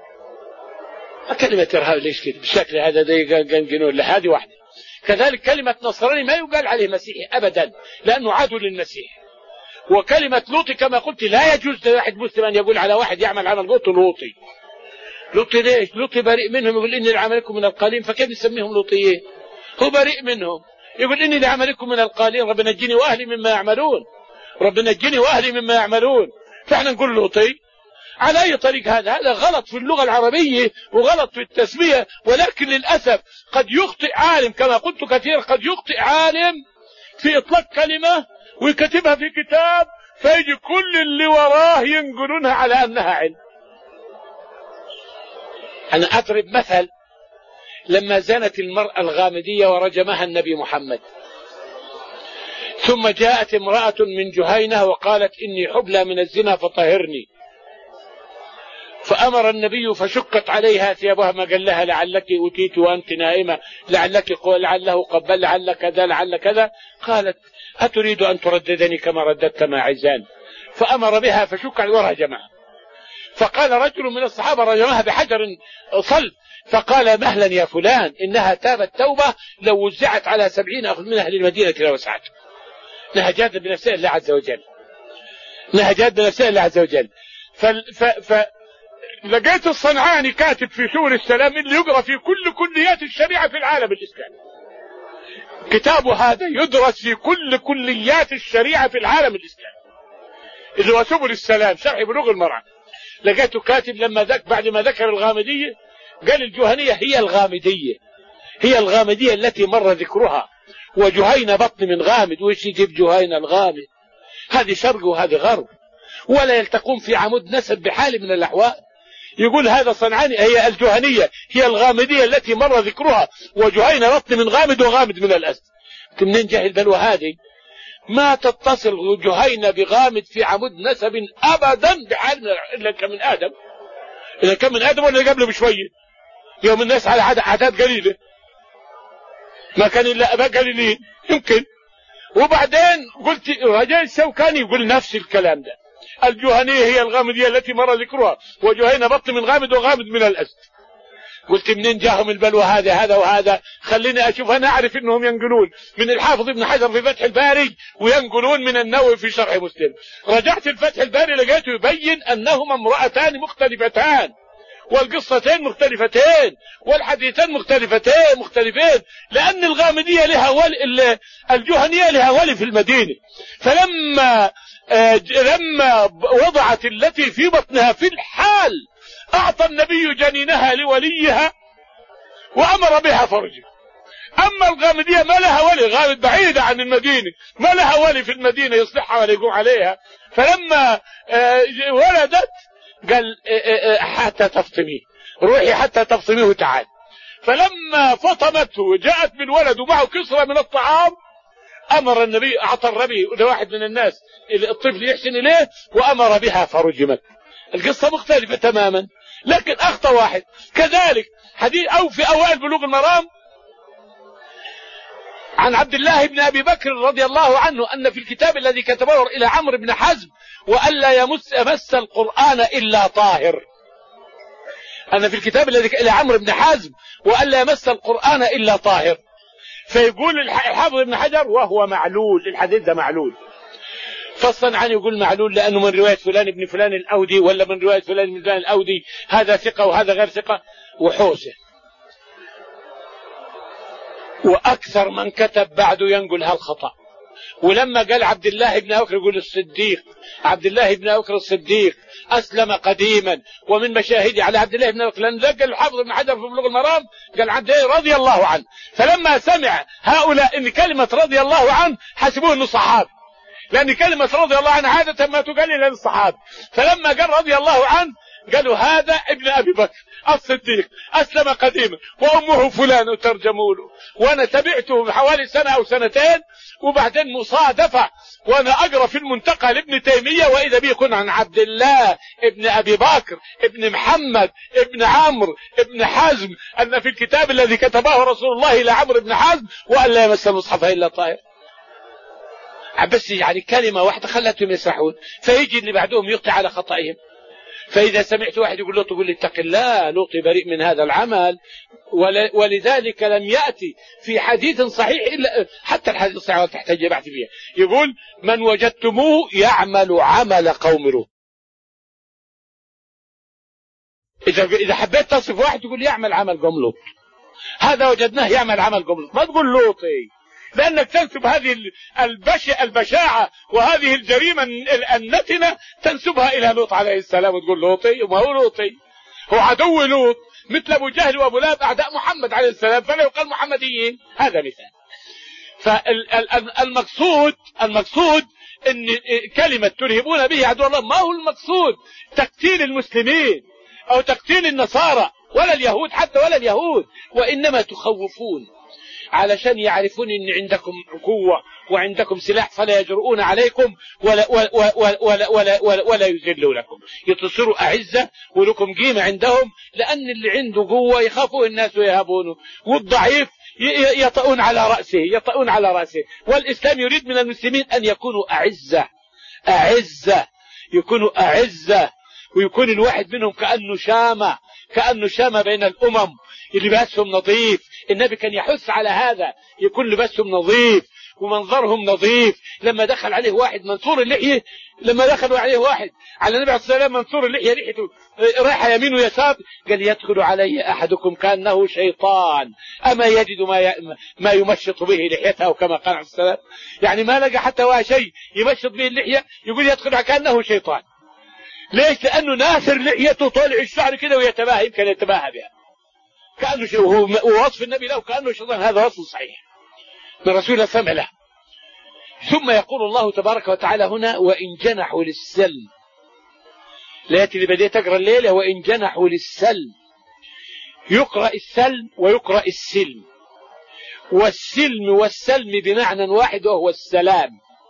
كلمة إرهاب ليش كده بالشكل هذا؟ ده جنون هذه واحدة. كذلك كلمة نصراني ما يقال عليه مسيحي أبدا لأنه عدو للمسيح. وكلمة لوطي كما قلت لا يجوز لواحد مسلم أن يقول على واحد يعمل عمل لوطي لوطي. لوطي ليش؟ لوطي بريء منهم، يقول إني لعملكم من القليل، فكيف يسميهم لوطيين؟ هو بريء منهم، يقول إني لعملكم من القالين، رب نجني وأهلي مما يعملون، رب نجني وأهلي مما يعملون. فإحنا نقول لوطي على أي طريق؟ هذا هذا غلط في اللغة العربية وغلط في التسمية. ولكن للأسف قد يخطئ عالم كما قلت كثير، قد يخطئ عالم في إطلاق كلمة ويكتبها في كتاب، فيجي كل اللي وراه ينقلونها على أنها علم. أنا أضرب مثل، لما زنت المرأة الغامدية ورجمها النبي محمد، ثم جاءت امرأة من جهينة وقالت إني حبلى من الزنا فطهرني، فأمر النبي فشقت عليها ثيابها، ما قال لها لعلك أتيت وأنت نائمة، لعلك لعله قبل، لعل كذا لعل كذا. قالت أتريد أن ترددني كما رددت ماعزان؟ فأمر بها فشق ورجمها. فقال رجل من الصحابة رجمها بحجر صلب، فقال مهلا يا فلان إنها تابت توبة لو وزعت على سبعين أخذ من أهل المدينة لوسعته. نهجات بنفسه الله عز وجل، نهجات بنفسه الله عز وجل. فلقيت الصنعاني كاتب في سور السلام اللي يقرأ في كل كليات الشريعة في العالم الإسلامي، كتابه هذا يدرس في كل كليات الشريعة في العالم الإسلامي، اللي هو سبل السلام شرح بلوغ المرأة. لقيته كاتب لما ذك بعد ما ذكر الغامدية قال الجهنية هي الغامدية، هي الغامدية التي مر ذكرها، وجهينة بطن من غامد، وإيش يجيب جهينة الغامد؟ هذه شرق وهذه غرب، ولا يلتقون في عمود نسب بحال من الأحوال. يقول هذا صنعاني هي الجهنية هي الغامدية التي مر ذكرها، وجهينة بطن من غامد وغامد من الأسد. منين جاء البلوى هذه؟ ما تتصل جهينة بغامد في عمود نسب أبدا بحال إلا كان من آدم، إذا كان من آدم ولا قبله بشوية، يوم الناس على عادات قليلة، ما كان إلا أبا قليلين يمكن. وبعدين قلت رجاء الشوكاني يقول نفس الكلام ده، الجهنية هي الغامدية التي مر ذكرها، وجهينة بطن من غامد وغامد من الأسد. قلت منين جاهم البلوى هذا هذا وهذا؟ خليني اشوف. انا اعرف انهم ينقلون من الحافظ ابن حجر في فتح الباري وينقلون من النووي في شرح مسلم. رجعت الفتح الباري لقيته يبين انهما امرأتان مختلفتان، والقصتين مختلفتين، والحديثين مختلفتين مختلفين، لأن الغامدية لها ولي، الجهنية لها ولي في المدينة. فلما لما وضعت التي في بطنها في الحال أعطى النبي جنينها لوليها وأمر بها فرجه. أما الغامدية ما لها ولي، غامد بعيدة عن المدينة، ما لها ولي في المدينة يصلحها ولا يقوم عليها. فلما ولدت قال حتى تفطميه، روحي حتى تفطميه وتعال. فلما فطمته وجاءت بالولد ومعه كسرة من الطعام، أمر النبي، أعطى الربي لواحد من الناس الطفل يحسن إليه وأمر بها فرجمت. القصة مختلفة تماما، لكن أخطأ واحد. كذلك حديث أو في أوائل بلوغ المرام عن عبد الله بن أبي بكر رضي الله عنه أن في الكتاب الذي كتبه إلى عمرو بن حزم وألا يمس يمس القرآن إلا طاهر، أن في الكتاب الذي إلى عمرو بن حزم وألا يمس القرآن إلا طاهر. فيقول الحافظ ابن حجر وهو معلول، الحديث ده معلول. فصلا عنه يقول معلول لأنه من رواية فلان ابن فلان الأودي ولا من رواية فلان ابن فلان الأودي، هذا ثقة وهذا غير ثقة وحوسه. وأكثر من كتب بعده ينقل هالخطأ. ولما قال عبد الله بن أبي بكر يقول الصديق، عبد الله بن أبي بكر الصديق أسلم قديما، ومن مشاهدي على عبد الله بن أبي بكر لأن ذكر الحافظ ابن حجر في بلوغ المرام قال عبد الله رضي الله عنه. فلما سمع هؤلاء إن كلمة رضي الله عنه حسبوه أنه صحابي، لأن كلمة رضي الله عنه عادة ما تقال إلا للصحابة. فلما قال رضي الله عنه قالوا هذا ابن أبي بكر الصديق أسلم قديما وأمه فلان وترجموا له. وأنا تبعته حوالي سنة أو سنتين، وبعدين مصادفة وأنا أقرأ في المنتقى لابن تيمية وإذا به يكون عن عبد الله ابن أبي بكر ابن محمد ابن عمرو ابن حزم أن في الكتاب الذي كتبه رسول الله إلى عمرو بن حزم وأن لا يمس المصحف إلا طاهر. بس يعني كلمة واحدة خلتهم يسرحون، فيجي اللي بعدهم يقطع على خطئهم. فإذا سمعت واحد يقول له تقول لي اتق الله، لوطي بريء من هذا العمل. ولذلك لم يأتي في حديث صحيح إلا حتى الحديث الصحيح تحتاج بحث فيها، يقول من وجدتموه يعمل عمل قوم لوط. إذا إذا حبيت تصف واحد تقول يعمل عمل قوم لوط، هذا وجدناه يعمل عمل قوم لوط، ما تقول لوطي، لأنك تنسب هذه البشع البشاعة وهذه الجريمة النتنة تنسبها إلى لوط عليه السلام وتقول لوطي. وما هو لوطي، هو عدو لوط مثل أبو جهل وأبو لهب أعداء محمد عليه السلام، فلا يقال محمديين. هذا مثال. فالمقصود المقصود أن كلمة ترهبون به عدو الله ما هو المقصود تقتيل المسلمين أو تقتيل النصارى ولا اليهود حتى ولا اليهود، وإنما تخوفون علشان يعرفون ان عندكم قوة وعندكم سلاح فلا يجرؤون عليكم ولا ولا ولا ولا, ولا, ولا, ولا يذلوا لكم، يتصروا أعزة ولكم قيمة عندهم، لأن اللي عنده قوة يخافوه الناس ويهابونه، والضعيف يطؤون على رأسه يطؤون على رأسه. والإسلام يريد من المسلمين أن يكونوا أعزة أعزة يكونوا أعزة، ويكون الواحد منهم كأنه شامة كأنه شامة بين الأمم، لباسهم نظيف. النبي كان يحث على هذا، يكون لباسهم نظيف ومنظرهم نظيف. لما دخل عليه واحد منصور اللحية، لما دخلوا عليه واحد على النبي عليه الصلاة والسلام منصور اللحية لحيته رايحة يمين ويسار، قال يدخل علي أحدكم كأنه شيطان أما يجد ما ما يمشط به لحيته كما قال عليه السلام. يعني ما لقى حتى واحد شيء يمشط به اللحية يقول يدخل كأنه شيطان. ليش؟ لأنه ناثر لحيته طالع الشعر كده ويتباهى، يمكن يتباهى بها كأنه شيء، ووصف النبي له كأنه شيطان، هذا وصف صحيح من رسول الله سمع له. ثم يقول الله تبارك وتعالى هنا وإن جنحوا للسلم، الآية اللي بديت أقرأ الليلة وإن جنحوا للسلم، يقرأ السلم ويقرأ السلم، والسلم والسلم بمعنى واحد وهو السلام.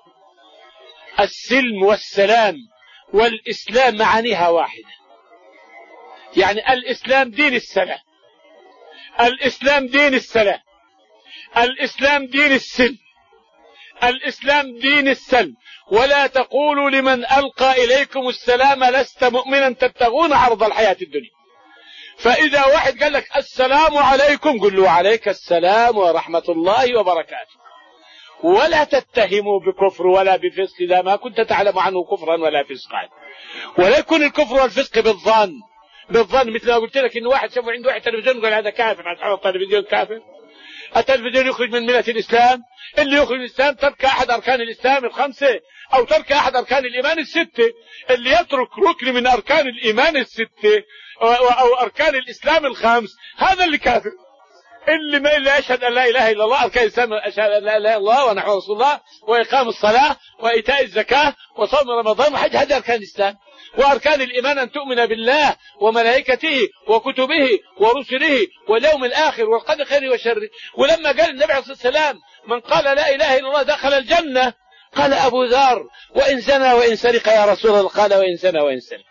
السلم والسلام والإسلام معانيها واحدة، يعني الإسلام دين السلام، الإسلام دين السلام، الإسلام دين السلم، الإسلام دين السلم. ولا تقولوا لمن ألقى إليكم السلام لست مؤمنا تبتغون عرض الحياة الدنيا. فإذا واحد قال لك السلام عليكم قل له عليك السلام ورحمة الله وبركاته، ولا تتهموا بكفر ولا بفسق إذا ما كنت تعلم عنه كفرا ولا فسقا. ولا يكون الكفر والفسق بالظن، بالظن مثل ما قلت لك إن واحد شافه عنده واحد تلفزيون قال هذا كافر، على التلفزيون كافر. التلفزيون يخرج من ملة الإسلام، اللي يخرج من الإسلام ترك أحد أركان الإسلام الخمسة أو ترك أحد أركان الإيمان الستة. اللي يترك ركن من أركان الإيمان الستة أو أركان الإسلام الخمس هذا اللي كافر. اللي ما اللي يشهد أن لا إله إلا الله، أركان الإسلام أشهد أن لا إله إلا الله ونحن رسول الله وإقام الصلاة وإيتاء الزكاة وصوم رمضان وحج، هذه أركان الإسلام. وأركان الإيمان أن تؤمن بالله وملائكته وكتبه ورسله واليوم الآخر والقدر خيره وشره. ولما قال النبي عليه الصلاة والسلام من قال لا إله إلا الله دخل الجنة، قال أبو ذر وإن زنى وإن سرق يا رسول الله؟ قال وإن زنى وإن سرق.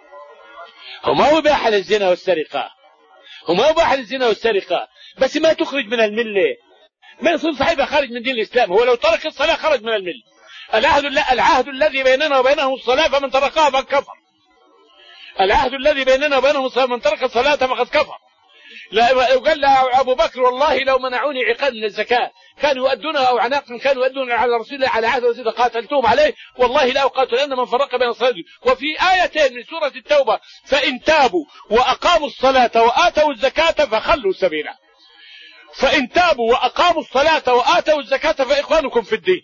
وما أباح للزنا والسرقة، وما أباح للزنا والسرقة، بس ما تخرج من الملة. ما يصير صاحبها خارج من دين الإسلام، هو لو ترك الصلاة خرج من الملة. العهد, العهد الذي بيننا وبينهم الصلاة فمن تركها فقد كفر. العهد الذي بيننا وبينهم الصلاة من ترك الصلاة فقد كفر. قال أبو بكر والله لو منعوني عقال من الزكاة كانوا يؤدونها أو عناق كانوا يؤدون على رسول الله على عهد رسول الله قاتلتهم عليه والله لا أقاتلن من فرق بين الصلاة. وفي آيتين من سورة التوبة فإن تابوا وأقاموا الصلاة وآتوا الزكاة فخلوا سبيلا. فإن تابوا وأقاموا الصلاة وآتوا الزكاة فإخوانكم في الدين.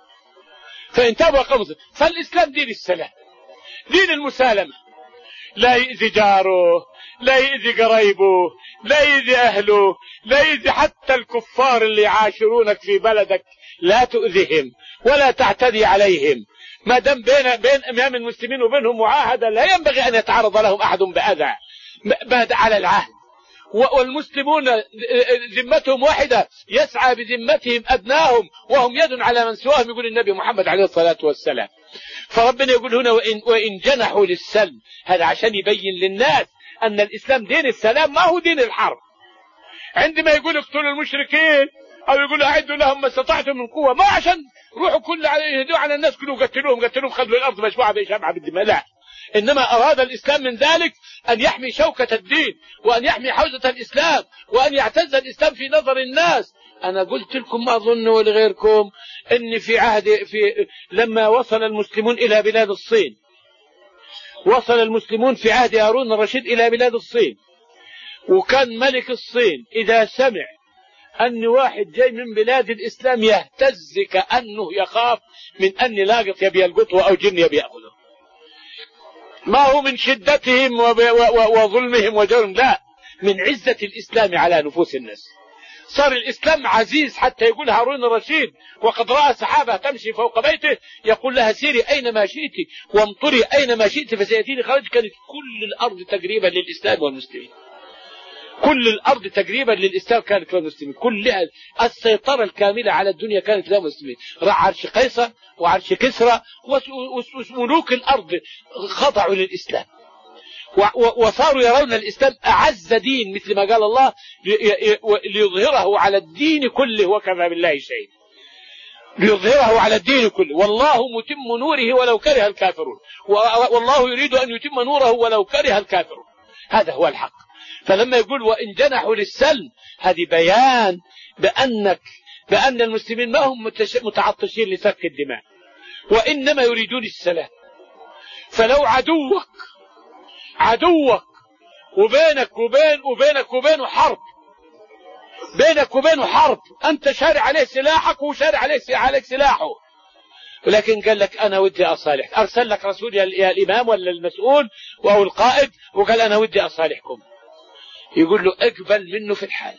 فإن تابوا وأقاموا الصلاة. فالإسلام دين السلام، دين المسالمة، لا يؤذي جاره، لا يؤذي قريبه، لا يؤذي أهله، لا يؤذي حتى الكفار اللي يعاشرونك في بلدك، لا تؤذيهم ولا تعتدي عليهم. ما دام بين بين أمام المسلمين وبينهم معاهدة لا ينبغي أن يتعرض لهم أحد بأذى بعد على العهد. والمسلمون ذمتهم واحدة يسعى بذمتهم أدناهم وهم يد على من سواهم، يقول النبي محمد عليه الصلاة والسلام. فربنا يقول هنا وإن, وإن جنحوا للسلم، هذا عشان يبين للناس أن الإسلام دين السلام ما هو دين الحرب. عندما يقول اقتلوا المشركين أو يقول أعدوا لهم ما استطعتم من قوة، ما عشان روحوا كل يهدوا على الناس كلهم قتلوهم قتلوهم خذوا الأرض مشبوعة بشمعة بالدماء، لا. إنما أراد الإسلام من ذلك أن يحمي شوكة الدين وأن يحمي حوزة الإسلام وأن يعتز الإسلام في نظر الناس. أنا قلت لكم ما أظن ولغيركم أن في عهد في لما وصل المسلمون إلى بلاد الصين، وصل المسلمون في عهد هارون الرشيد إلى بلاد الصين، وكان ملك الصين إذا سمع أن واحد جاي من بلاد الإسلام يهتز كأنه يخاف من أن لاقط يبي يلقطه أو جن يبي يأخذه. ما هو من شدتهم وظلمهم وجرم، لا، من عزة الإسلام على نفوس الناس. صار الإسلام عزيز حتى يقول هارون الرشيد وقد رأى سحابة تمشي فوق بيته يقول لها سيري أينما شئت وامطري أينما شئت فسيأتيني خرج. كانت كل الأرض تقريبا للإسلام والمسلمين، كل الأرض تقريبا للإسلام كانت للمسلمين، كلها السيطرة الكاملة على الدنيا كانت للمسلمين. عرش قيصر وعرش كسرى وملوك الأرض خضعوا للإسلام، وصاروا يرون الإسلام أعز دين مثل ما قال الله ليظهره على الدين كله وكفى بالله شهيد. ليظهره على الدين كله والله متم نوره ولو كره الكافرون، والله يريد أن يتم نوره ولو كره الكافرون. هذا هو الحق. فلما يقول وإن جنحوا للسلم، هذه بيان بأنك بأن المسلمين ما هم متعطشين لسفك الدماء وإنما يريدون السلام. فلو عدوك عدوك وبينك وبين وبينك وبينه حرب، بينك وبينه حرب، أنت شارع عليه سلاحك وشارع عليه عليك سلاحه، ولكن قال لك أنا ودي أصالح، أرسل لك رسول يا الإمام ولا المسؤول أو القائد وقال أنا ودي أصالحكم، يقول له اقبل منه في الحال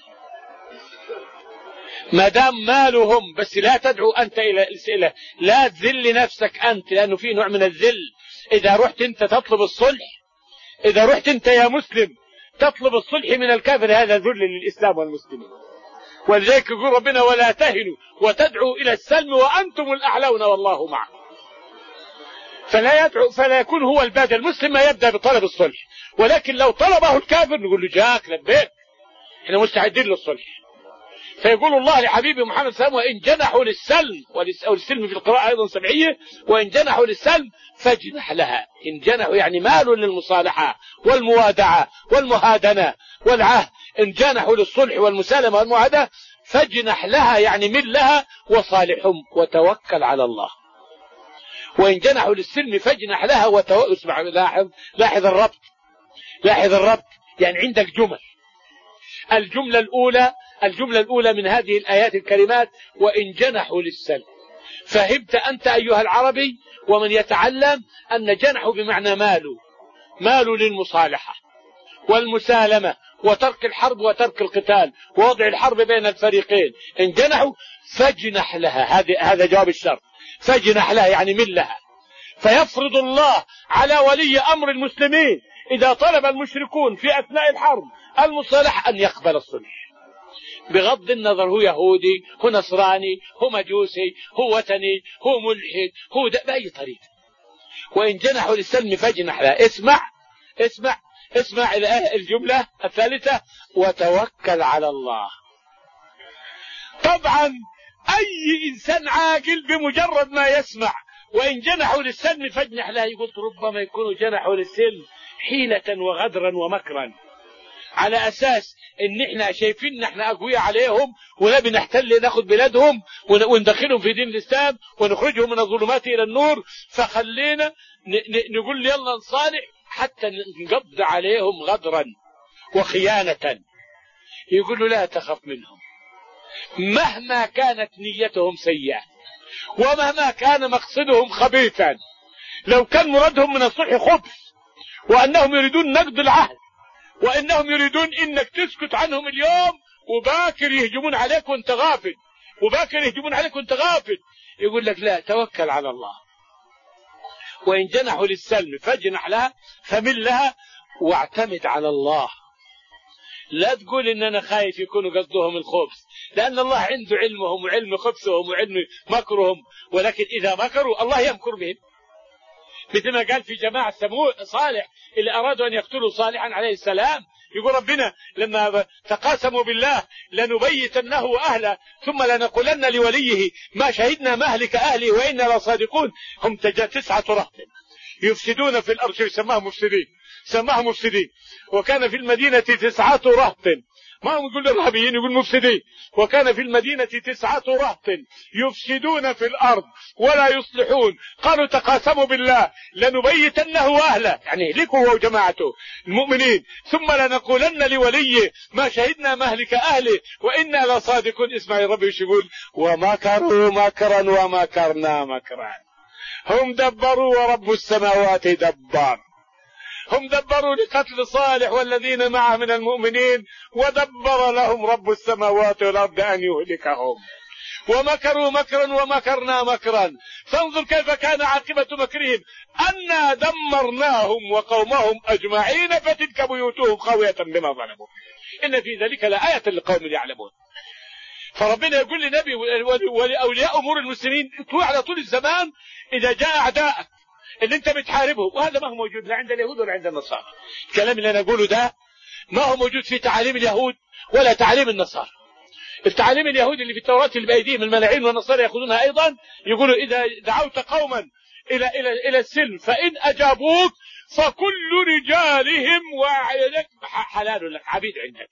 ما دام مالهم، بس لا تدعو أنت إلى الأسئلة، لا تذل نفسك أنت، لأنه في نوع من الذل. إذا رحت أنت تطلب الصلح، إذا رحت أنت يا مسلم تطلب الصلح من الكافر، هذا ذل للإسلام والمسلمين. ولذلك يقول ربنا ولا تهنوا وتدعوا إلى السلم وأنتم الأعلون والله معكم. فلا يدعو فلا يكون هو البادئ، المسلم ما يبدأ بطلب الصلح، ولكن لو طلبه الكافر نقول له جاك لبيك، احنا مستعدين للصلح. فيقول الله لحبيبه محمد صلى الله عليه وسلم: وإن جنحوا للسلم، والسلم في القراءة أيضا سبعية، وإن جنحوا للسلم فاجنح لها. إن جنحوا يعني مالوا للمصالحة والموادعة والمهادنة والعهد. إن جنحوا للصلح والمسالمة والمعاهدة فاجنح لها يعني مل لها وصالحهم وتوكل على الله. وإن جنحوا للسلم فاجنح لها وتوكل. اسمع، لاحظ لاحظ الربط، لاحظ الربط. يعني عندك جمل. الجملة الأولى الجملة الأولى من هذه الآيات الكريمات: وإن جنحوا للسلم. فهمت أنت أيها العربي ومن يتعلم أن جنحوا بمعنى مالوا، مالوا للمصالحة والمسالمة وترك الحرب وترك القتال ووضع الحرب بين الفريقين. إن جنحوا فاجنح لها، هذا هذا جواب الشرط. فاجنح لها يعني من لها. فيفرض الله على ولي أمر المسلمين إذا طلب المشركون في أثناء الحرب المصالحة أن يقبل الصلح، بغض النظر هو يهودي، هو نصراني، هو مجوسي، هو وثني، هو ملحد، هو بأي طريقة. وإن جنحوا للسلم فاجنح لها. اسمع اسمع اسمع الجملة الثالثة: وتوكل على الله. طبعا أي إنسان عاقل بمجرد ما يسمع وإن جنحوا للسلم فاجنح لها يقول ربما يكونوا جنحوا للسلم حيلة وغدرا ومكرا، على أساس إن إحنا شايفين إحنا أقوياء عليهم ونبي نحتل ناخذ بلادهم وندخلهم في دين الإسلام ونخرجهم من الظلمات إلى النور، فخلينا نقول يلا نصالح حتى نقبض عليهم غدرا وخيانة. يقول له لا تخف منهم مهما كانت نيتهم سيئة ومهما كان مقصدهم خبيثا. لو كان مرادهم من الصلح خبث وأنهم يريدون نقض العهد وإنهم يريدون إنك تسكت عنهم اليوم وباكر يهجمون عليك وانت غافل، وباكر يهجمون عليك وانت غافل، يقول لك لا، توكل على الله. وإن جنحوا للسلم فاجنح لها فمن لها واعتمد على الله. لا تقول إن أنا خايف يكونوا قصدهم الخبث، لأن الله عنده علمهم وعلم خبثهم وعلم مكرهم، ولكن إذا مكروا الله يمكر بهم، مثل ما قال في جماعة ثمود صالح اللي أرادوا أن يقتلوا صالحا عليه السلام. يقول ربنا لما تقاسموا بالله لنبيتنه وأهله ثم لنقولن لوليه ما شهدنا مهلك أهله وإنا لصادقون. هم تسعة رهط يفسدون في الأرض، يسماهم مفسدين، سماهم مفسدين. وكان في المدينة تسعة رهط، ما هم يقول الرهبيين، يقول مفسدين. وكان في المدينة تسعة رهط يفسدون في الأرض ولا يصلحون، قالوا تقاسموا بالله لنبيتنه وأهله، يعني يهلكوا هو وجماعته المؤمنين، ثم لنقولن لوليه ما شهدنا مهلك أهله وإنا لصادقون. اسمع يا ربي وش يقول: ومكروا مكرا ومكرنا مكرا. هم دبروا ورب السماوات دبر. هم دبروا لقتل صالح والذين معه من المؤمنين ودبر لهم رب السماوات والأرض أن يهلكهم. ومكروا مكرا ومكرنا مكرا فانظر كيف كان عاقبة مكرهم أنا دمرناهم وقومهم أجمعين فتلك بيوتهم خاوية بما ظلموا إن في ذلك لآية لقوم يعلمون. فربنا يقول لنبي ولأولياء أمور المسلمين اطوع على طول الزمان إذا جاء أعداءك اللي انت بتحاربه، وهذا ما هو موجود لا عند اليهود ولا عند النصارى. الكلام اللي انا اقوله ده ما هو موجود في تعاليم اليهود ولا تعاليم النصارى. التعاليم اليهود اللي في التوراة اللي بايديهم الملاعين والنصارى ياخذونها ايضا، يقولوا اذا دعوت قوما الى الى الى السلم فان اجابوك فكل رجالهم وعيالك حلال لك عبيد عندك،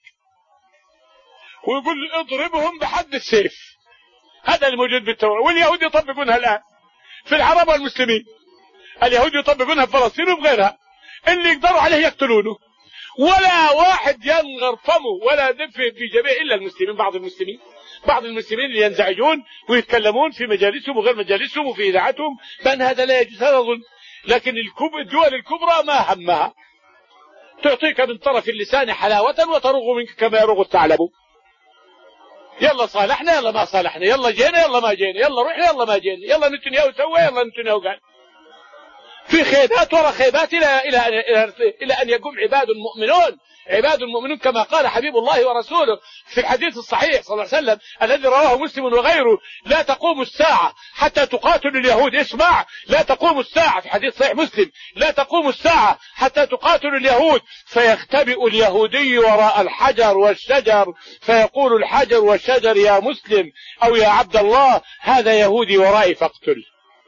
ويقول اضربهم بحد السيف. هذا الموجود بالتوراة، واليهود يطبقونها الان في العرب والمسلمين. اليهود يطبقونها في فلسطين وبغيرها، اللي يقدروا عليه يقتلونه، ولا واحد ينغر فمه ولا دف في جبهه الا المسلمين. بعض المسلمين بعض المسلمين اللي ينزعجون ويتكلمون في مجالسهم وغير مجالسهم وفي اذاعتهم بان هذا لا يجوز، هذا ظلم. لكن الدول الكبرى ما همها، تعطيك من طرف اللسان حلاوة وترغ منك كما يرغ الثعلب. يلا صالحنا يلا ما صالحنا، يلا جينا يلا ما جينا، يلا رحنا يلا ما جينا، يلا نتنياهو سوى يلا نتنياهو قال. في خيبات وراء خيبات إلى, إلى, إلى, إلى أن يقوم عباد المؤمنون عباد المؤمنون كما قال حبيب الله ورسوله في الحديث الصحيح صلى الله عليه وسلم الذي رواه مسلم وغيره: لا تقوم الساعة حتى تقاتل اليهود. اسمع، لا تقوم الساعة في حديث صحيح مسلم: لا تقوم الساعة حتى تقاتل اليهود، فيختبئ اليهودي وراء الحجر والشجر، فيقول الحجر والشجر: يا مسلم أو يا عبد الله، هذا يهودي ورائي فاقتل.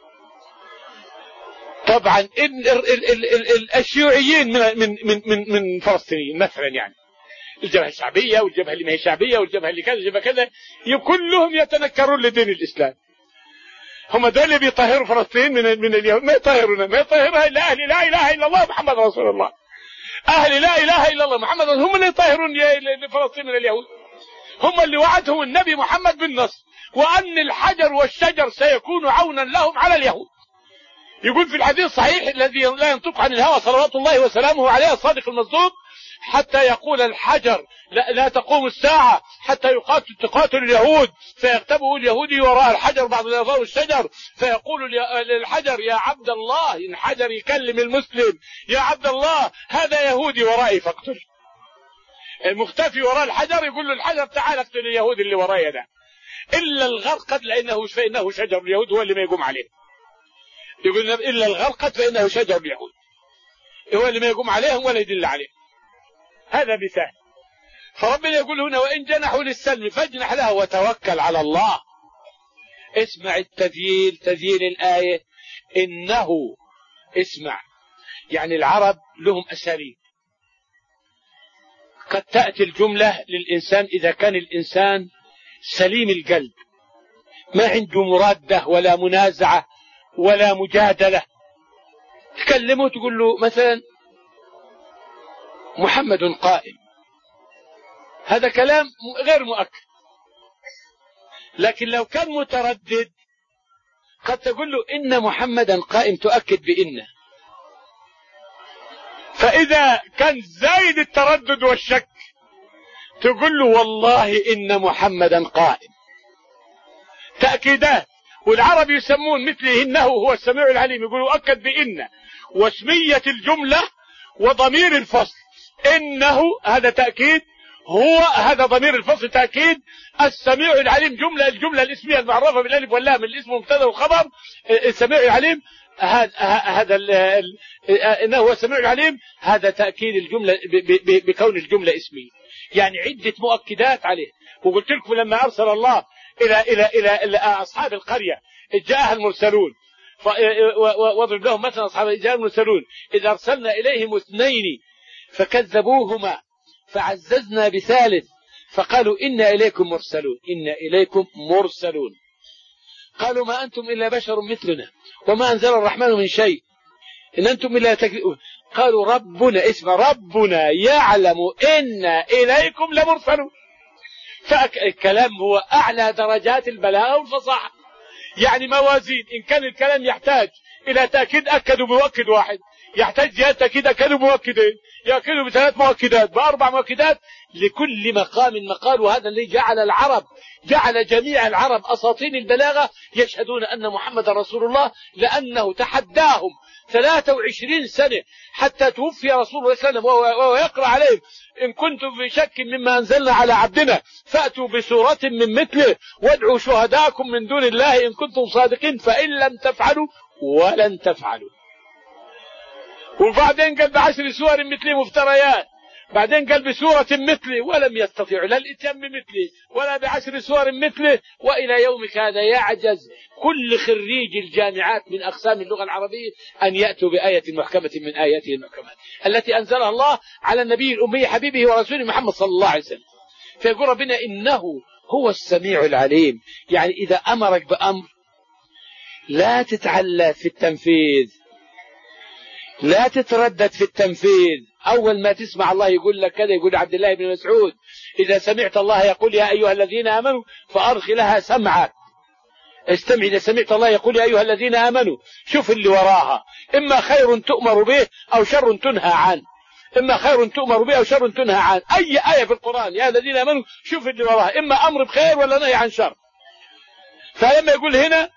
طبعا ال ال ال ال الشيوعيين من من من من, من فلسطين مثلا، يعني الجبهة الشعبية والجبهة اللي ما هي شعبية والجبهة اللي كذا الجبهة كذا، كلهم يتنكرون لدين الإسلام. هم دول اللي بيطهروا فلسطين من من اليهود، ما يطهرون ما يطهرها إلا أهل لا إله إلا الله محمد رسول الله. أهل لا إله إلا الله محمد هم اللي يطهرون فلسطين من اليهود، هم اللي وعدهم النبي محمد بالنصر، وأن الحجر والشجر سيكون عونا لهم على اليهود. يقول في الحديث الصحيح الذي لا ينطق عن الهوى صلوات الله وسلامه عليه الصادق المصدوق: حتى يقول الحجر لا, لا تقوم الساعة حتى يقاتل تقاتل اليهود، فيختبئ اليهودي وراء الحجر بعد يظهر الشجر، فيقول للحجر: يا عبد الله. الحجر يكلم المسلم: يا عبد الله، هذا يهودي ورائي فاقتل. المختفي وراء الحجر يقول له الحجر: تعال اقتل اليهودي اللي ورايا ده، إلا الغرقد لأنه فإنه شجر اليهود هو اللي ما يقوم عليه. يقول إلا الغرقد فإنه شجر اليهود هو اللي ما يقوم عليهم ولا يدل عليه. هذا مثال. فربنا يقول هنا: وإن جنحوا للسلم فاجنح له وتوكل على الله. اسمع التذييل، تذييل الآية: إنه. اسمع، يعني العرب لهم أساليب. قد تأتي الجملة للإنسان إذا كان الإنسان سليم القلب، ما عنده مرادة ولا منازعة ولا مجادلة، تكلمه تقول له مثلا محمد قائم، هذا كلام غير مؤكد. لكن لو كان متردد قد تقول له إن محمدا قائم، تؤكد بإنه. فإذا كان زايد التردد والشك تقول له والله إن محمدا قائم. تأكيدات. والعرب يسمون مثله إنه هو السميع العليم، يقولوا أكد بإن، واسمية الجملة وضمير الفصل. إنه هذا تأكيد، هو هذا ضمير الفصل تأكيد، السميع العليم جملة الجملة الاسمية المعرفة بالالف واللام، الاسم مبتدا والخبر، السميع العليم هذا إنه هو السميع العليم، هذا تأكيد الجملة بكون الجملة اسمية، يعني عدة مؤكدات عليه. وقلت لكم لما أرسل الله إلى إلى إلى, إلى أصحاب القرية جاءها المرسلون، واضرب لهم مثلا أصحاب جاء المرسلون إذا أرسلنا إليهم اثنين فكذبوهما فعززنا بثالث فقالوا إنا إليكم مرسلون. إنا إليكم مرسلون. قالوا ما أنتم إلا بشر مثلنا وما أنزل الرحمن من شيء إن أنتم إلا تكذبون. قالوا ربنا، اسم ربنا يعلم إنا إليكم لمرسلون. فالكلام هو أعلى درجات البلاغة والفصاحة، يعني موازين. إن كان الكلام يحتاج إلى تأكيد أكدوا بمؤكد واحد، يحتاج زيادة تأكيد أكدوا بمؤكدين، يأكدوا بثلاث مؤكدات، بأربع مؤكدات، لكل مقام مقال. وهذا اللي جعل العرب، جعل جميع العرب أساطين البلاغة يشهدون أن محمد رسول الله، لأنه تحداهم ثلاثة وعشرين سنة حتى توفي رسول الله صلى الله عليه وسلم وهو يقرأ عليهم: إن كنتم في شك مما أنزلنا على عبدنا فأتوا بسورة من مثله وادعوا شهداءكم من دون الله إن كنتم صادقين فإن لم تفعلوا ولن تفعلوا. وبعدين قال بعشر سور مثله مفتريات، بعدين قال بسورة مثله ولم يستطيعوا لا الاتيان بمثله ولا بعشر سور مثله. وإلى يومك هذا يعجز كل خريج الجامعات من أقسام اللغة العربية أن يأتوا بآية محكمة من آياته المحكمات التي أنزلها الله على النبي الأمي حبيبه ورسوله محمد صلى الله عليه وسلم. فيقول ربنا إنه هو السميع العليم، يعني إذا أمرك بأمر لا تتعلى في التنفيذ، لا تتردد في التنفيذ. أول ما تسمع الله يقول لك كذا، يقول عبد الله بن مسعود: إذا سمعت الله يقول يا أيها الذين آمنوا فأرخ لها سمعك. استمع إذا سمعت الله يقول يا أيها الذين آمنوا، شوف اللي وراها، إما خير تؤمر به أو شر تنهى عنه، إما خير تؤمر به أو شر تنهى عنه. أي آية في القرآن يا الذين آمنوا شوف اللي وراها، إما أمر بخير ولا نهي عن شر. فلما يقول هنا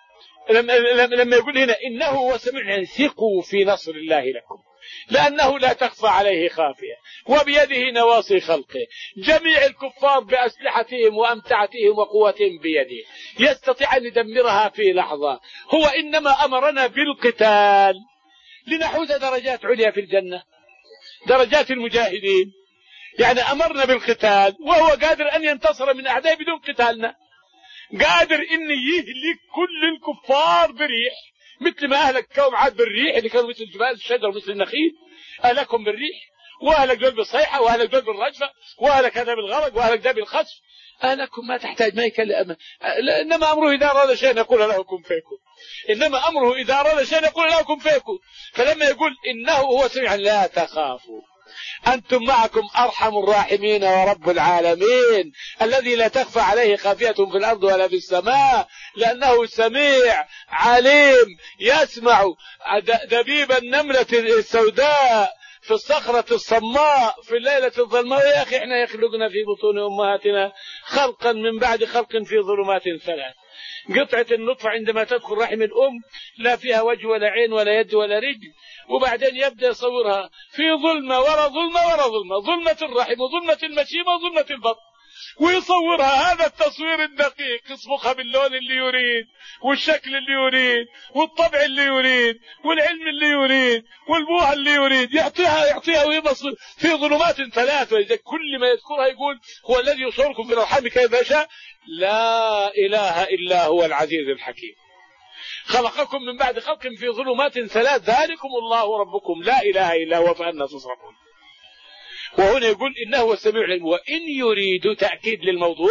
لما, لما يقول هنا إنه هو سميع العليم، ثقوا في نصر الله لكم لأنه لا تخفى عليه خافية وبيده نواصي خلقه، جميع الكفار بأسلحتهم وأمتعتهم وقوتهم بيده، يستطيع أن يدمرها في لحظة. هو إنما أمرنا بالقتال لنحوز درجات عليا في الجنة، درجات المجاهدين، يعني أمرنا بالقتال وهو قادر أن ينتصر من أعدائه بدون قتالنا، قادر أن يهلك كل الكفار بريح، مثل ما أهلك قوم عاد بالريح اللي كانوا مثل جبال الشجر مثل النخيل، أهلكم بالريح، وأهلك دول بالصيحة، وأهلك دول بالرجفة، وأهلك هذا بالغرق، وأهلك ده بالخسف. أهلكم ما تحتاج ما يكلم، إنما أمره إذا أراد شيئا يقول له كن فيكون، إنما أمره إذا أراد شيئا يقول له كن فيكون. فلما يقول إنه هو سميع لا تخافوا أنتم معكم أرحم الراحمين ورب العالمين الذي لا تخفى عليه خافية في الأرض ولا في السماء، لأنه سميع عليم يسمع دبيب النملة السوداء في الصخرة الصماء في الليلة الظلماء. يا أخي إحنا يخلقنا في بطون أمهاتنا خلقا من بعد خلق في ظلمات ثلاث. قطعة النطفة عندما تدخل رحم الأم لا فيها وجه ولا عين ولا يد ولا رجل، وبعدين يبدأ يصورها في ظلمة ورا ظلمة ورا ظلمة، ظلمة الرحم وظلمة المشيمة وظلمة البطن، ويصورها هذا التصوير الدقيق، يصبغها باللون اللي يريد والشكل اللي يريد والطبع اللي يريد والعلم اللي يريد والبوها اللي يريد، يعطيها يعطيها ويبصر في ظلمات ثلاث. وإذا كل ما يذكرها يقول هو الذي يصوركم في الأرحام كيف يشاء، لا إله إلا هو العزيز الحكيم، خلقكم من بعد خلق في ظلمات ثلاث، ذلكم الله ربكم لا إله إلا هو فأنا تصرفون. وهنا يقول إنه هو السميع العليم، وإن يريدوا تأكيد للموضوع،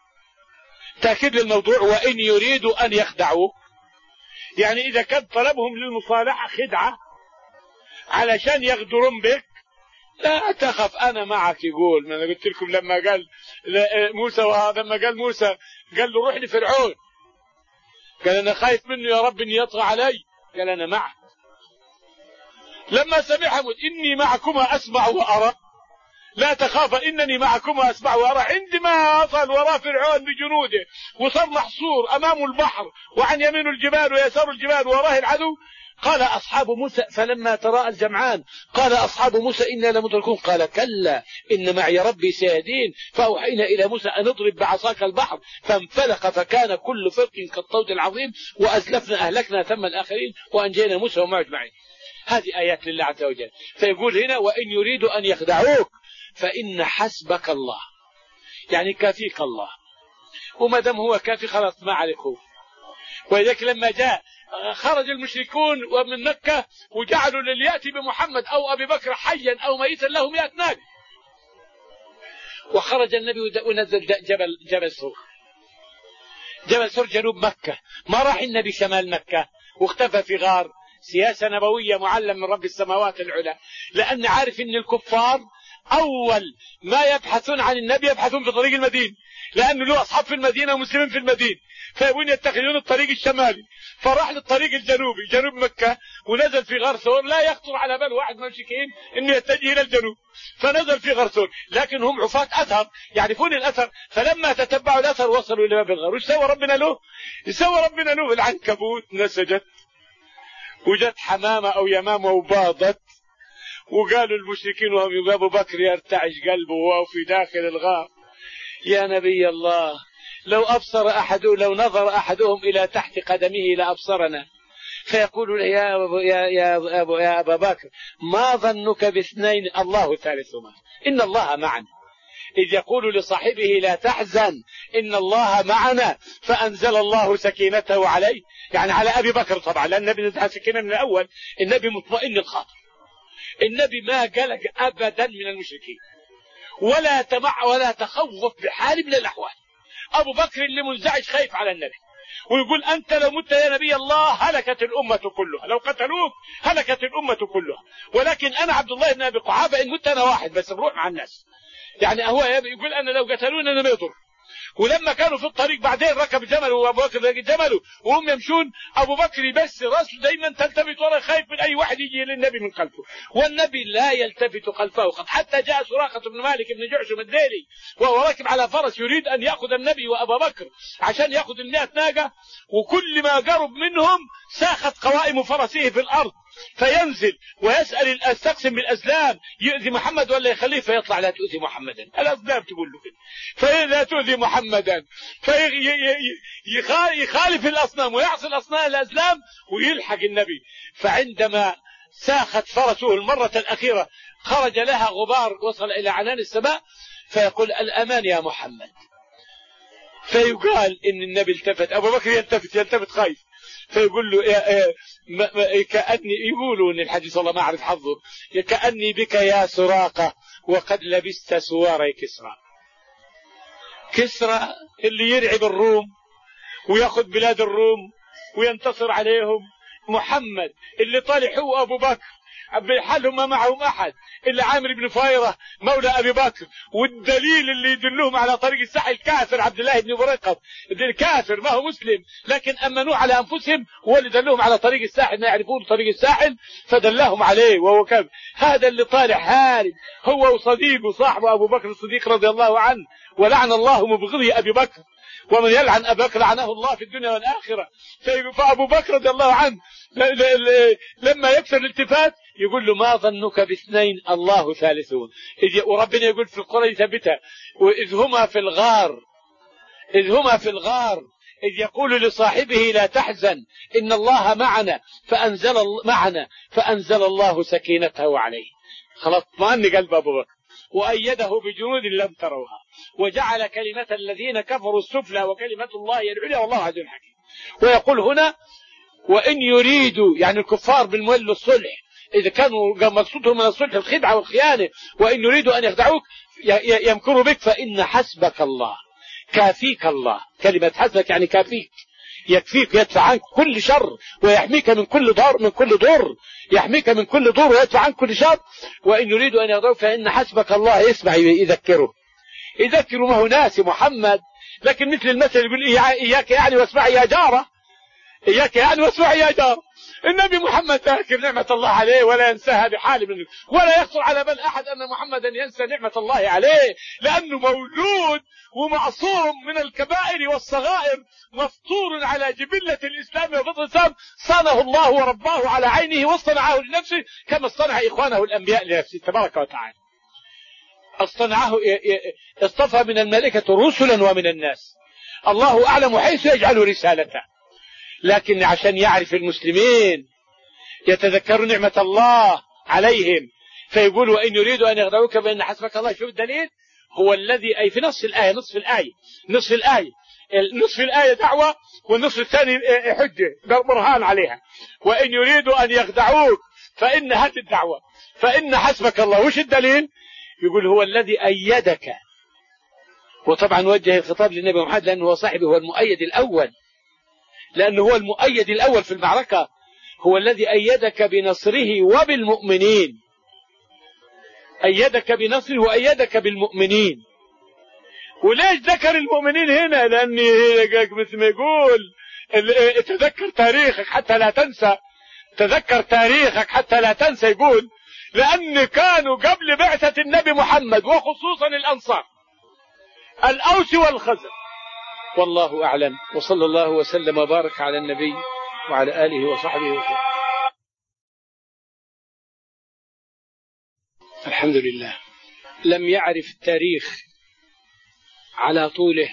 تأكيد للموضوع، وإن يريدوا أن يخدعوا، يعني إذا كان طلبهم للمصالحة خدعة علشان يغدرون بك لا تخف أنا معك. يقول ما أنا قلت لكم لما قال موسى، وهذا لما قال موسى قال له روح لفرعون، قال أنا خايف منه يا رب أن يطغى علي، قال أنا معك. لما سمع إني معكما أسمع وأرى لا تخاف إنني معكما أسمع وأرى، عندما وصل وراء فرعون بجنوده وصار محصور أمام البحر وعن يمين الجبال ويسار الجبال وراه العدو، قال أصحاب موسى فلما تراءى الجمعان قال أصحاب موسى إنا لمدركون، قال كلا إن معي ربي سيهدين، فأوحينا إلى موسى أن اضرب بعصاك البحر فانفلق فكان كل فرق كالطود العظيم وأزلفنا أهلكنا ثم الآخرين وأنجينا موسى وما أجمعين. هذه آيات لله عز وجل. فيقول هنا وإن يريدوا أن يخدعوك فإن حسبك الله، يعني كافيك الله، وما دام هو كافي خلاص ما عليك خوف. ولذلك لما جاء خرج المشركون ومن مكة وجعلوا للي يأتي بمحمد أو أبي بكر حيا أو ميتا له مئة نادي، وخرج النبي ونزل جبل جبل سور، جبل سور جنوب مكة، ما راح النبي شمال مكة واختفى في غار، سياسة نبوية معلم من رب السماوات العلى، لأن عارف أن الكفار أول ما يبحثون عن النبي يبحثون في طريق المدينة، لأنه له أصحاب في المدينة ومسلمين في المدينة، فيبون يتخذون الطريق الشمالي، فراح للطريق الجنوبي جنوب مكة ونزل في غار ثور، لا يخطر على بال واحد من المشركين أنه يتجه إلى الجنوب، فنزل في غار ثور، لكن هم عفاة أثر يعرفون الأثر، فلما تتبعوا الأثر وصلوا إلى باب الغار. وش سوى ربنا له؟ سوى ربنا له العنكبوت نسجت وجت حمامة أو يمامة وباضت، وقالوا المشركين وهم أبو بكر يرتعش قلبه وهو في داخل الغار يا نبي الله لو أبصر أحد لو نظر أحدهم إلى تحت قدمه لأبصرنا، فيقول يا أبو يا يا أبو يا أبا بكر ما ظنك باثنين الله ثالثهما إن الله معنا، إذ يقول لصاحبه لا تحزن إن الله معنا فأنزل الله سكينته عليه، يعني على أبي بكر طبعا، لأن النبي نزل سكينة من الأول، النبي مطمئن الخاطر، النبي ما قلق أبدا من المشركين ولا تمع ولا تخوف بحال من الأحوال. أبو بكر اللي منزعج خايف على النبي ويقول أنت لو مت يا نبي الله هلكت الأمة كلها، لو قتلوك هلكت الأمة كلها، ولكن أنا عبد الله بن أبي قحافة إن مت أنا واحد بس بروح مع الناس، يعني هو يقول أنا لو قتلوني أنا ما يضر، ولما كانوا في الطريق بعدين ركب جمله وابو بكر ركب جمله وهم يمشون، ابو بكر يبس راسه دايما تلتفت ورا، خايف من اي واحد يجي للنبي من خلفه، والنبي لا يلتفت خلفه قط. حتى جاء سراقه بن مالك بن جعشم الديلي وهو راكب على فرس يريد ان ياخذ النبي وابا بكر عشان ياخذ المئة ناقه، وكل ما قرب منهم ساخت قوائم فرسه في الارض، فينزل ويسال يستقسم بالازلام يؤذي محمد ولا يخليه، فيطلع لا تؤذي محمدا، الازلام تقول له كده، فلا تؤذي محمدا، فيخالف الاصنام ويعصي الاصنام الازلام ويلحق النبي. فعندما ساخت فرسه المره الاخيره خرج لها غبار وصل الى عنان السماء، فيقول الامان يا محمد، فيقال ان النبي التفت، ابو بكر يلتفت يلتفت خايف، فيقول له يا يا كأني، يقولوا ان الحديث والله ما اعرف حظه، كأني بك يا سراقة وقد لبست سوار كسرى. كسرى اللي يرعب الروم وياخذ بلاد الروم وينتصر عليهم، محمد اللي طالع هو ابو بكر بحالهم ما معهم احد الا عامر بن فايره مولى ابي بكر، والدليل اللي يدلهم على طريق الساحل كافر عبد الله بن بريقط، كافر ما هو مسلم لكن امنوه على انفسهم، هو اللي دلهم على طريق الساحل، ما يعرفون طريق الساحل فدلهم عليه وهو كافر. هذا اللي طالع هارب هو وصديقه صاحبه ابو بكر الصديق رضي الله عنه، ولعن الله مبغضي ابي بكر، ومن يلعن ابي بكر لعنه الله في الدنيا والاخره. فابو بكر رضي الله عنه لما يكسر الالتفات يقول له ما ظنك باثنين الله ثالثون، وربنا يقول في القرآن يثبتها، وإذ هما في الغار إذ هما في الغار إذ يقول لصاحبه لا تحزن إن الله معنا فأنزل معنا فأنزل الله سكينته عليه. خلاص اطمأن قلب أبو بكر وأيده بجنود لم تروها وجعل كلمة الذين كفروا السفلى وكلمة الله هي العليا والله عزيز حكيم. ويقول هنا وإن يريدوا يعني الكفار بالمول الصلح، إذا كانوا مقصودهم من الصلح الخدعة والخيانة، وإن يريدوا أن يخدعوك يمكروا بك فإن حسبك الله كافيك الله. كلمة حسبك يعني كافيك، يكفيك يدفع عنك كل شر ويحميك من كل ضر من كل ضر يحميك من كل ضر ويدفع عنك كل شر. وإن يريدوا أن يخدعوك فإن حسبك الله. يسمع يذكره يذكره ما هو ناسي محمد، لكن مثل المثل يقول إياك يعني واسمعي يا جارة، إياك يعني واسمعي يا جارة. النبي محمد ذاكر نعمة الله عليه ولا ينساها بحال من، ولا يخطر على بال أحد أن محمدا ينسى نعمة الله عليه، لأنه مولود ومعصوم من الكبائر والصغائر، مفطور على جبلة الإسلام وفطر الإسلام، صانه الله ورباه على عينه واصطنعه لنفسه كما اصطنع إخوانه الأنبياء لنفسه تبارك وتعالى. اصطنعه اصطفى من الملائكة رسلا ومن الناس، الله أعلم حيث يجعل رسالته، لكن عشان يعرف المسلمين يتذكروا نعمة الله عليهم فيقول وإن يريدوا أن يخدعوك فإن حسبك الله. شوف الدليل هو الذي أي في نصف الآية نصف الآية نصف الآية نصف الآية دعوة والنصف الثاني حجة برهان عليها. وإن يريدوا أن يخدعوك فإن هذه الدعوة فإن حسبك الله. وش الدليل؟ يقول هو الذي أيدك، وطبعا وجه الخطاب للنبي محمد لأنه هو صاحبه هو المؤيد الأول، لأنه هو المؤيد الأول في المعركة، هو الذي أيدك بنصره وبالمؤمنين، أيدك بنصره وأيدك بالمؤمنين. وليش ذكر المؤمنين هنا؟ لأن مثل ما يقول تذكر تاريخك حتى لا تنسى، تذكر تاريخك حتى لا تنسى. يقول لأن كانوا قبل بعثة النبي محمد وخصوصا الأنصار الأوس والخزرج. والله أعلم، وصلى الله وسلم وبارك على النبي وعلى آله وصحبه وسلم. الحمد لله. لم يعرف التاريخ على طوله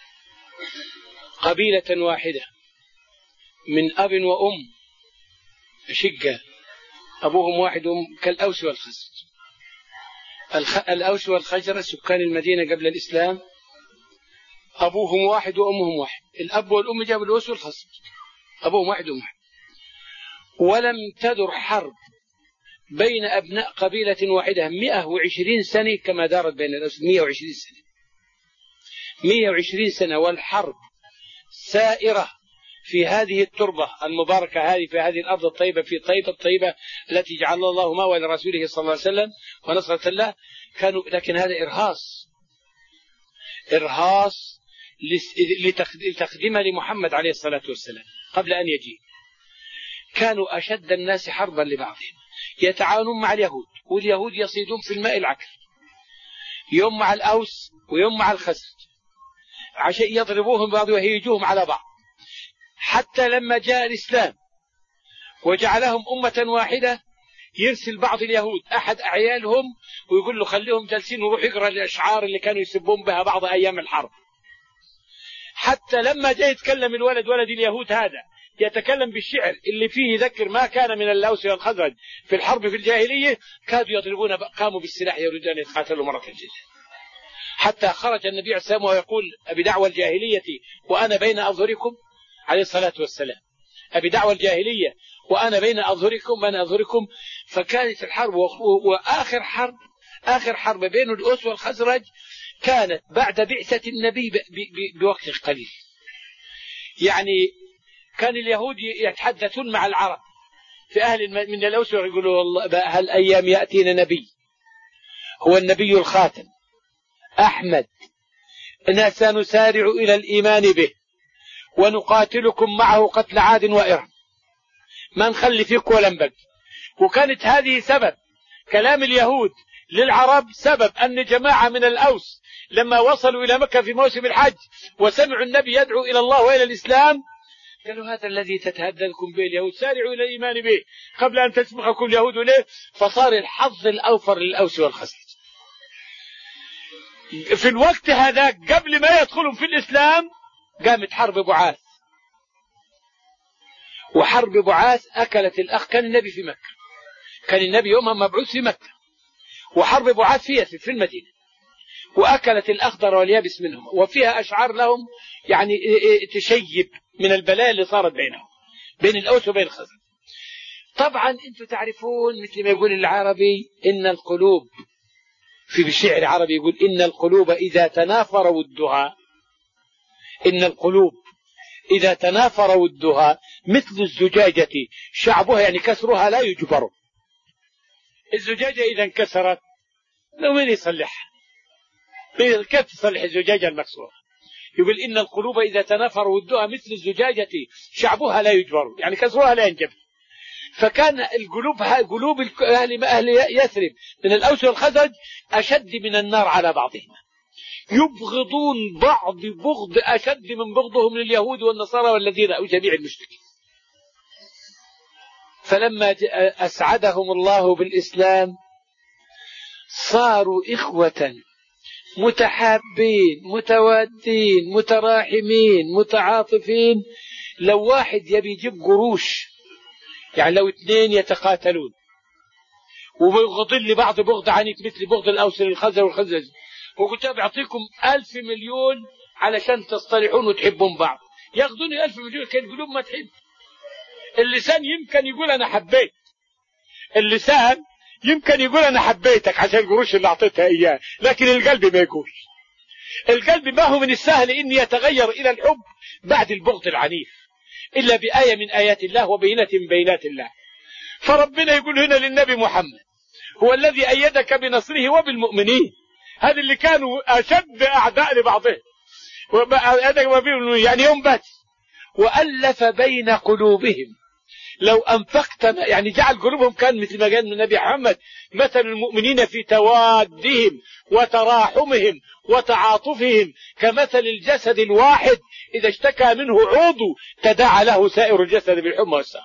قبيلة واحدة من أب وأم شقة أبوهم واحد كالأوس والخزرج. الأوس والخزرج سكان المدينة قبل الإسلام أبوهم واحد وأمهم واحد، الأب والأم جابوا الأوس والخزرج، أبوهم واحد وأم واحد. ولم تدر حرب بين أبناء قبيلة واحدة مئة وعشرين سنة كما دارت بين الأوس. مئة وعشرين سنة مئة وعشرين سنة والحرب سائرة في هذه التربة المباركة، هذه في هذه الأرض الطيبة، في طيبة الطيبة التي جعل الله مأوى لرسوله صلى الله عليه وسلم ونصرة الله. كانوا لكن هذا إرهاص إرهاص لتخدمها لمحمد عليه الصلاة والسلام قبل أن يجيء. كانوا أشد الناس حربا لبعضهم، يتعاونون مع اليهود، واليهود يصيدون في الماء العكر، يوم مع الأوس ويوم مع الخزرج، عشان يضربوهم بعض ويهيجوهم على بعض. حتى لما جاء الإسلام وجعلهم أمة واحدة، يرسل بعض اليهود أحد أعيالهم ويقول له خليهم جالسين وروح يقرأ الأشعار اللي كانوا يسبون بها بعض أيام الحرب. حتى لما جاء يتكلم الولد ولد اليهود هذا يتكلم بالشعر اللي فيه يذكر ما كان من الأوس والخزرج في الحرب في الجاهلية، كادوا يضربون، قاموا بالسلاح يريدون أن يتقاتلوا مرة جديدة. حتى خرج النبي عليه السلام ويقول بدعوى الجاهلية وأنا بين أظهركم عليه الصلاة والسلام، أبي دعوى الجاهلية وأنا بين أظهركم من أظهركم. فكانت الحرب، وآخر حرب آخر حرب بين الأوس والخزرج كانت بعد بعثة النبي بوقت قليل. يعني كان اليهود يتحدثون مع العرب في أهل من الأوس ويقولوا والله هل أيام يأتينا نبي هو النبي الخاتم أحمد، إنا سنسارع إلى الإيمان به ونقاتلكم معه قتل عاد وإرم، ما نخلي فيكم ولا نبقي. وكانت هذه سبب كلام اليهود للعرب، سبب أن جماعة من الأوس لما وصلوا إلى مكة في موسم الحج وسمعوا النبي يدعو إلى الله وإلى الإسلام، قالوا هذا الذي تتهددكم به اليهود، سارعوا إلى الإيمان به قبل أن تسبقكم اليهود إليه. فصار الحظ الأوفر للأوس والخزرج. في الوقت هذا قبل ما يدخلوا في الإسلام قامت حرب بعاث، وحرب بعاث أكلت الأخ. كان النبي في مكة، كان النبي يومها مبعوث في مكة، وحرب بعاث فيها في المدينة، وأكلت الأخضر واليابس منهم، وفيها أشعار لهم يعني تشيب من البلاء اللي صارت بينهم بين الأوس وبين الخزرج. طبعا أنتم تعرفون مثل ما يقول العربي إن القلوب، في الشعر العربي يقول إن القلوب إذا تنافر ودها، إن القلوب إذا تنافر ودها مثل الزجاجة شعبها، يعني كسرها لا يجبر. الزجاجة إذا انكسرت لو من يصلحها؟ كيف تصلح الزجاجة المكسورة؟ يقول إن القلوب إذا تنافر ودها مثل الزجاجة شعبها لا يجبر، يعني كسرها لا ينجبر. فكان القلوب قلوب أهل أهل يثرب من الأوس والخزرج أشد من النار على بعضهم، يبغضون بعض بغض أشد من بغضهم لليهود والنصارى والذين أو جميع المشركين. فلما أسعدهم الله بالإسلام صاروا إخوة متحابين متوادين متراحمين متعاطفين. لو واحد يبي يجيب قروش، يعني لو اثنين يتقاتلون وبيغضون لبعض بغض عنيف مثل بغض الأوس للخزرج والخزرج، وقلت بعطيكم ألف مليون علشان تصطلحون وتحبون بعض، ياخذوني ألف مليون كان القلوب ما تحب. اللسان يمكن يقول أنا حبيت، اللسان يمكن يقول أنا حبيتك عشان القروش اللي أعطيتها إياه، لكن القلب ما يقول. القلب ما هو من السهل إن يتغير إلى الحب بعد البغض العنيف إلا بآية من آيات الله وبينة من بينات الله. فربنا يقول هنا للنبي محمد هو الذي أيدك بنصره وبالمؤمنين، هذا اللي كانوا أشد أعداء لبعضهم، يعني يوم بس وألف بين قلوبهم لو أنفقت، يعني جعل قلوبهم كان مثل ما قال النبي محمد مثل المؤمنين في توادهم وتراحمهم وتعاطفهم كمثل الجسد الواحد إذا اشتكى منه عضو تداعى له سائر الجسد بالحمى والسهر.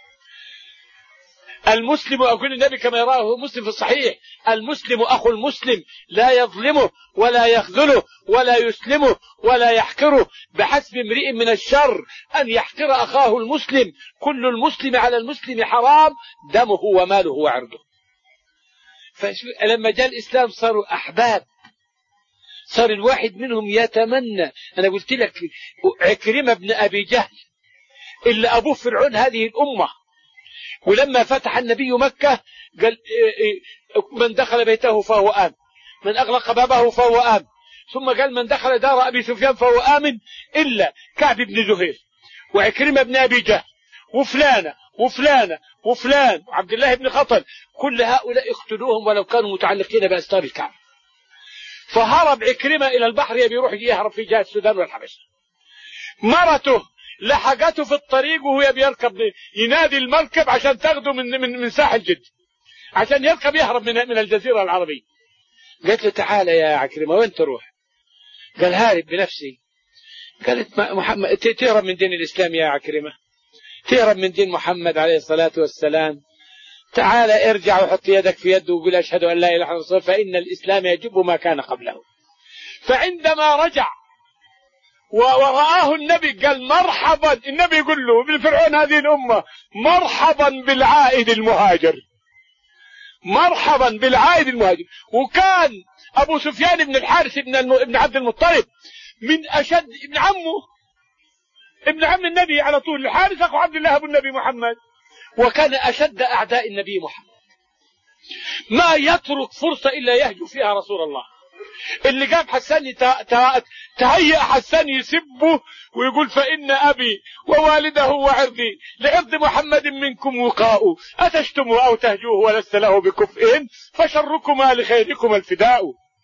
المسلم، أقول النبي كما يراه مسلم في الصحيح، المسلم أخو المسلم لا يظلمه ولا يخذله ولا يسلمه ولا يحقره، بحسب امرئ من الشر أن يحقر أخاه المسلم، كل المسلم على المسلم حرام دمه وماله وعرضه. فلما جاء الإسلام صاروا أحباب، صار الواحد منهم يتمنى. أنا قلت لك عكرمة بن أبي جهل اللي أبوه فرعون هذه الأمة، ولما فتح النبي مكة قال من دخل بيته فهو آمن، من أغلق بابه فهو آمن، ثم قال من دخل دار أبي سفيان فهو آمن إلا كعب بن زهير وعكرمة بن أبي جهل وفلانة وفلانة وفلان وعبد الله بن خطل، كل هؤلاء اقتلوهم ولو كانوا متعلقين بأستار الكعبة. فهرب عكرمة إلى البحر يبي يروح يهرب في جهة السودان والحبشة. مرته لحقته في الطريق وهو يبي يركب ينادي المركب عشان تاخده من من من ساحل جدة عشان يركب يهرب من من الجزيرة العربية. قالت له تعال يا عكرمة وين تروح؟ قال هارب بنفسي. قالت محمد تهرب من دين الإسلام يا عكرمة؟ تهرب من دين محمد عليه الصلاة والسلام؟ تعال ارجع وحط يدك في يده وقل أشهد أن لا إله إلا الله فإن الإسلام يجب ما كان قبله. فعندما رجع ورآه النبي قال مرحبا، النبي يقول له ابن فرعون هذه الأمة مرحبا بالعائد المهاجر، مرحبا بالعائد المهاجر. وكان أبو سفيان بن الحارث بن عبد المطلب من أشد ابن عمه ابن عم النبي على طول، الحارث أخو عبد الله أبو النبي محمد، وكان أشد أعداء النبي محمد، ما يترك فرصة إلا يهجو فيها رسول الله. اللي قام حسان تهيأ حسان يسبه ويقول فإن أبي ووالده وعرضي لعرض محمد منكم وقاء أتشتموا أو تهجوه ولست له بكفء فشركما لخيركما الفداء.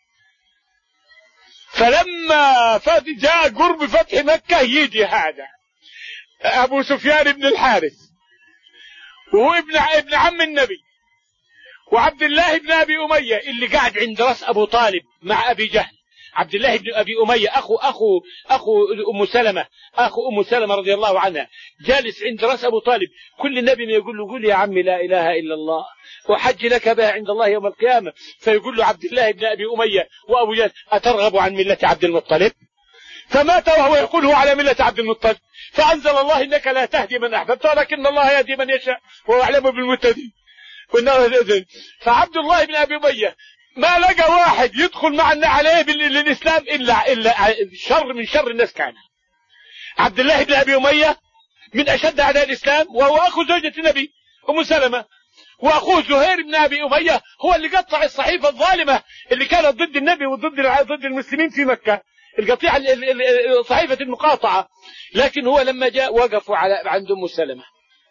فلما جاء قرب فتح مكة يجي هذا أبو سفيان بن الحارث وابن ابن عم النبي وعبد الله بن أبي أمية اللي قاعد عند رأس أبو طالب مع أبي جهل. عبد الله بن أبي أمية أخو أخو أخو أم سلمة أخو أم سلمة رضي الله عنها جالس عند رأس أبو طالب. كل النبي ما يقول له قل يا عمي لا إله إلا الله وحج لك بها عند الله يوم القيامة، فيقول له عبد الله بن أبي أمية وأبو جهل أترغب عن ملة عبد المطلب؟ فمات وهو يقول هو على ملة عبد المطلب، فأنزل الله إنك لا تهدي من أحببت ولكن الله يهدي من يشاء وهو أعلم بالمهتدين. فعبد الله بن أبي أمية ما لقى واحد يدخل معنا عليه بالإسلام إلا إلا شر من شر الناس. كان عبد الله بن أبي أمية من أشد أعداء الإسلام وهو أخو زوجة النبي أم سلمة، وأخوه زهير بن أبي أمية هو اللي قطع الصحيفة الظالمة اللي كانت ضد النبي وضد ضد المسلمين في مكة، القطيعة صحيفة المقاطعة. لكن هو لما جاء وقفوا على عند أم سلمة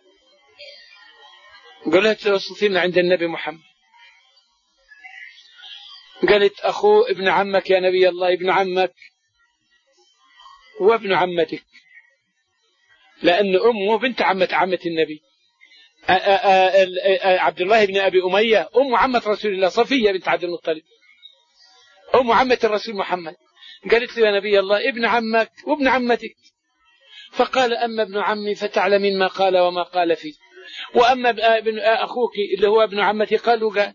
قالت وصلتنا عند النبي محمد. قالت أخو ابن عمك يا نبي الله، ابن عمك وابن عمتك، لأن أمه بنت عمة عمة النبي. آآ آآ عبد الله بن أبي أمية أم عمة رسول الله صفية بنت عبد المطلب أم عمة الرسول محمد. قالت له يا نبي الله ابن عمك وابن عمتك. فقال أما ابن عمي فتعلمين ما قال وما قال فيه، وأما ابن أخوك اللي هو ابن عمتي قالوا قال.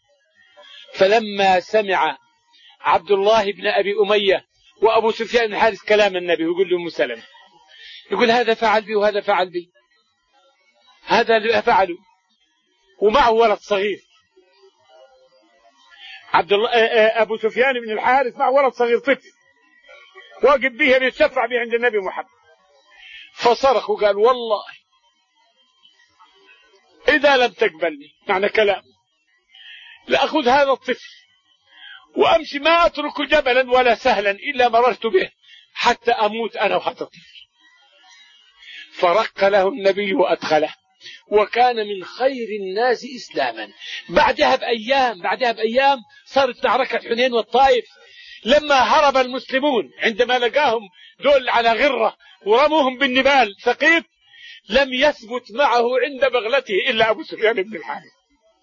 فلما سمع عبد الله بن أبي أمية وأبو سفيان بن الحارث كلام النبي يقول له أم سلمة، يقول هذا فعل بي وهذا فعل بي، هذا اللي فعله، ومعه ولد صغير. عبد الله أبو سفيان بن الحارث معه ولد صغير طفل واقف به يتشفع به عند النبي محمد. فصرخ وقال والله إذا لم تقبلني، معنى كلام، لأخذ هذا الطفل وأمشي ما أترك جبلا ولا سهلا إلا مررت به حتى أموت أنا وهذا الطفل. فرق له النبي وأدخله، وكان من خير الناس إسلاما. بعدها بأيام بعدها بأيام صارت معركة حنين والطائف، لما هرب المسلمون عندما لقاهم دول على غرة ورموهم بالنبال ثقيف، لم يثبت معه عند بغلته إلا أبو سفيان بن الحارث،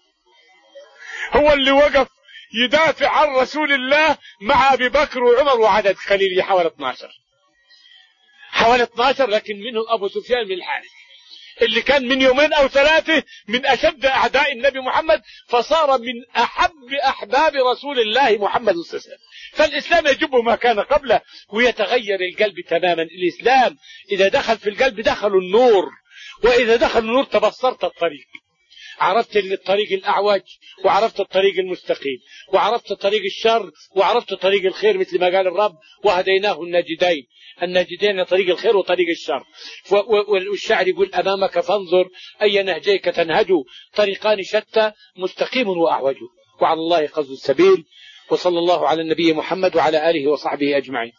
هو اللي وقف يدافع عن رسول الله مع أبي بكر وعمر وعدد قليل حوالي اثناشر حوالي اثناشر لكن منهم أبو سفيان بن الحارث اللي كان من يومين أو ثلاثة من أشد أعداء النبي محمد، فصار من أحب أحباب رسول الله محمد صلى الله عليه وسلم. فالإسلام يجب ما كان قبله ويتغير القلب تماما. الإسلام إذا دخل في القلب دخل النور، وإذا دخل النور تبصرت الطريق، عرفت الطريق الأعوج وعرفت الطريق المستقيم وعرفت طريق الشر وعرفت طريق الخير، مثل ما قال الرب وهديناه الناجدين، الناجدين طريق الخير وطريق الشر. والشاعر يقول أمامك فانظر أي نهجيك تنهج، طريقان شتى مستقيم وأعوج، وعلى الله قصد السبيل. وصلى الله على النبي محمد وعلى آله وصحبه أجمعين.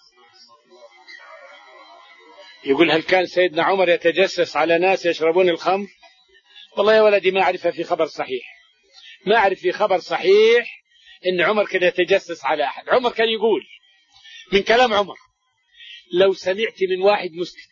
يقول هل كان سيدنا عمر يتجسس على ناس يشربون الخمر؟ والله يا ولدي ما أعرف في خبر صحيح، ما أعرف في خبر صحيح إن عمر كان يتجسس على أحد. عمر كان يقول من كلام عمر: لو سمعت من واحد مسلم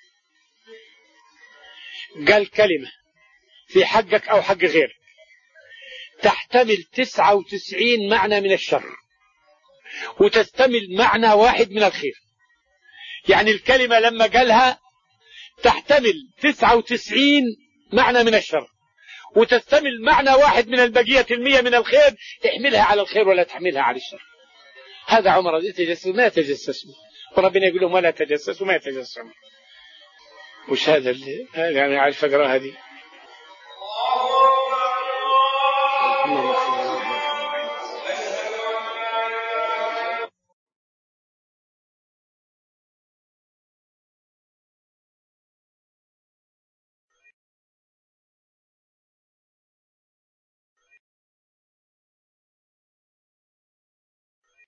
قال كلمة في حقك أو حق غيرك تحتمل تسعة وتسعين معنى من الشر وتستمل معنى واحد من الخير، يعني الكلمة لما قالها تحتمل تسعة وتسعين معنى من الشر وتستمل معنى واحد من البقية المية من الخير، احملها على الخير ولا تحملها على الشر. هذا عمر يتجسس ما يتجسسوا، وربنا يقول لهم ولا تجسسوا ما يتجسسوا. وش هذا اللي يعني عارف أقرأ هذه؟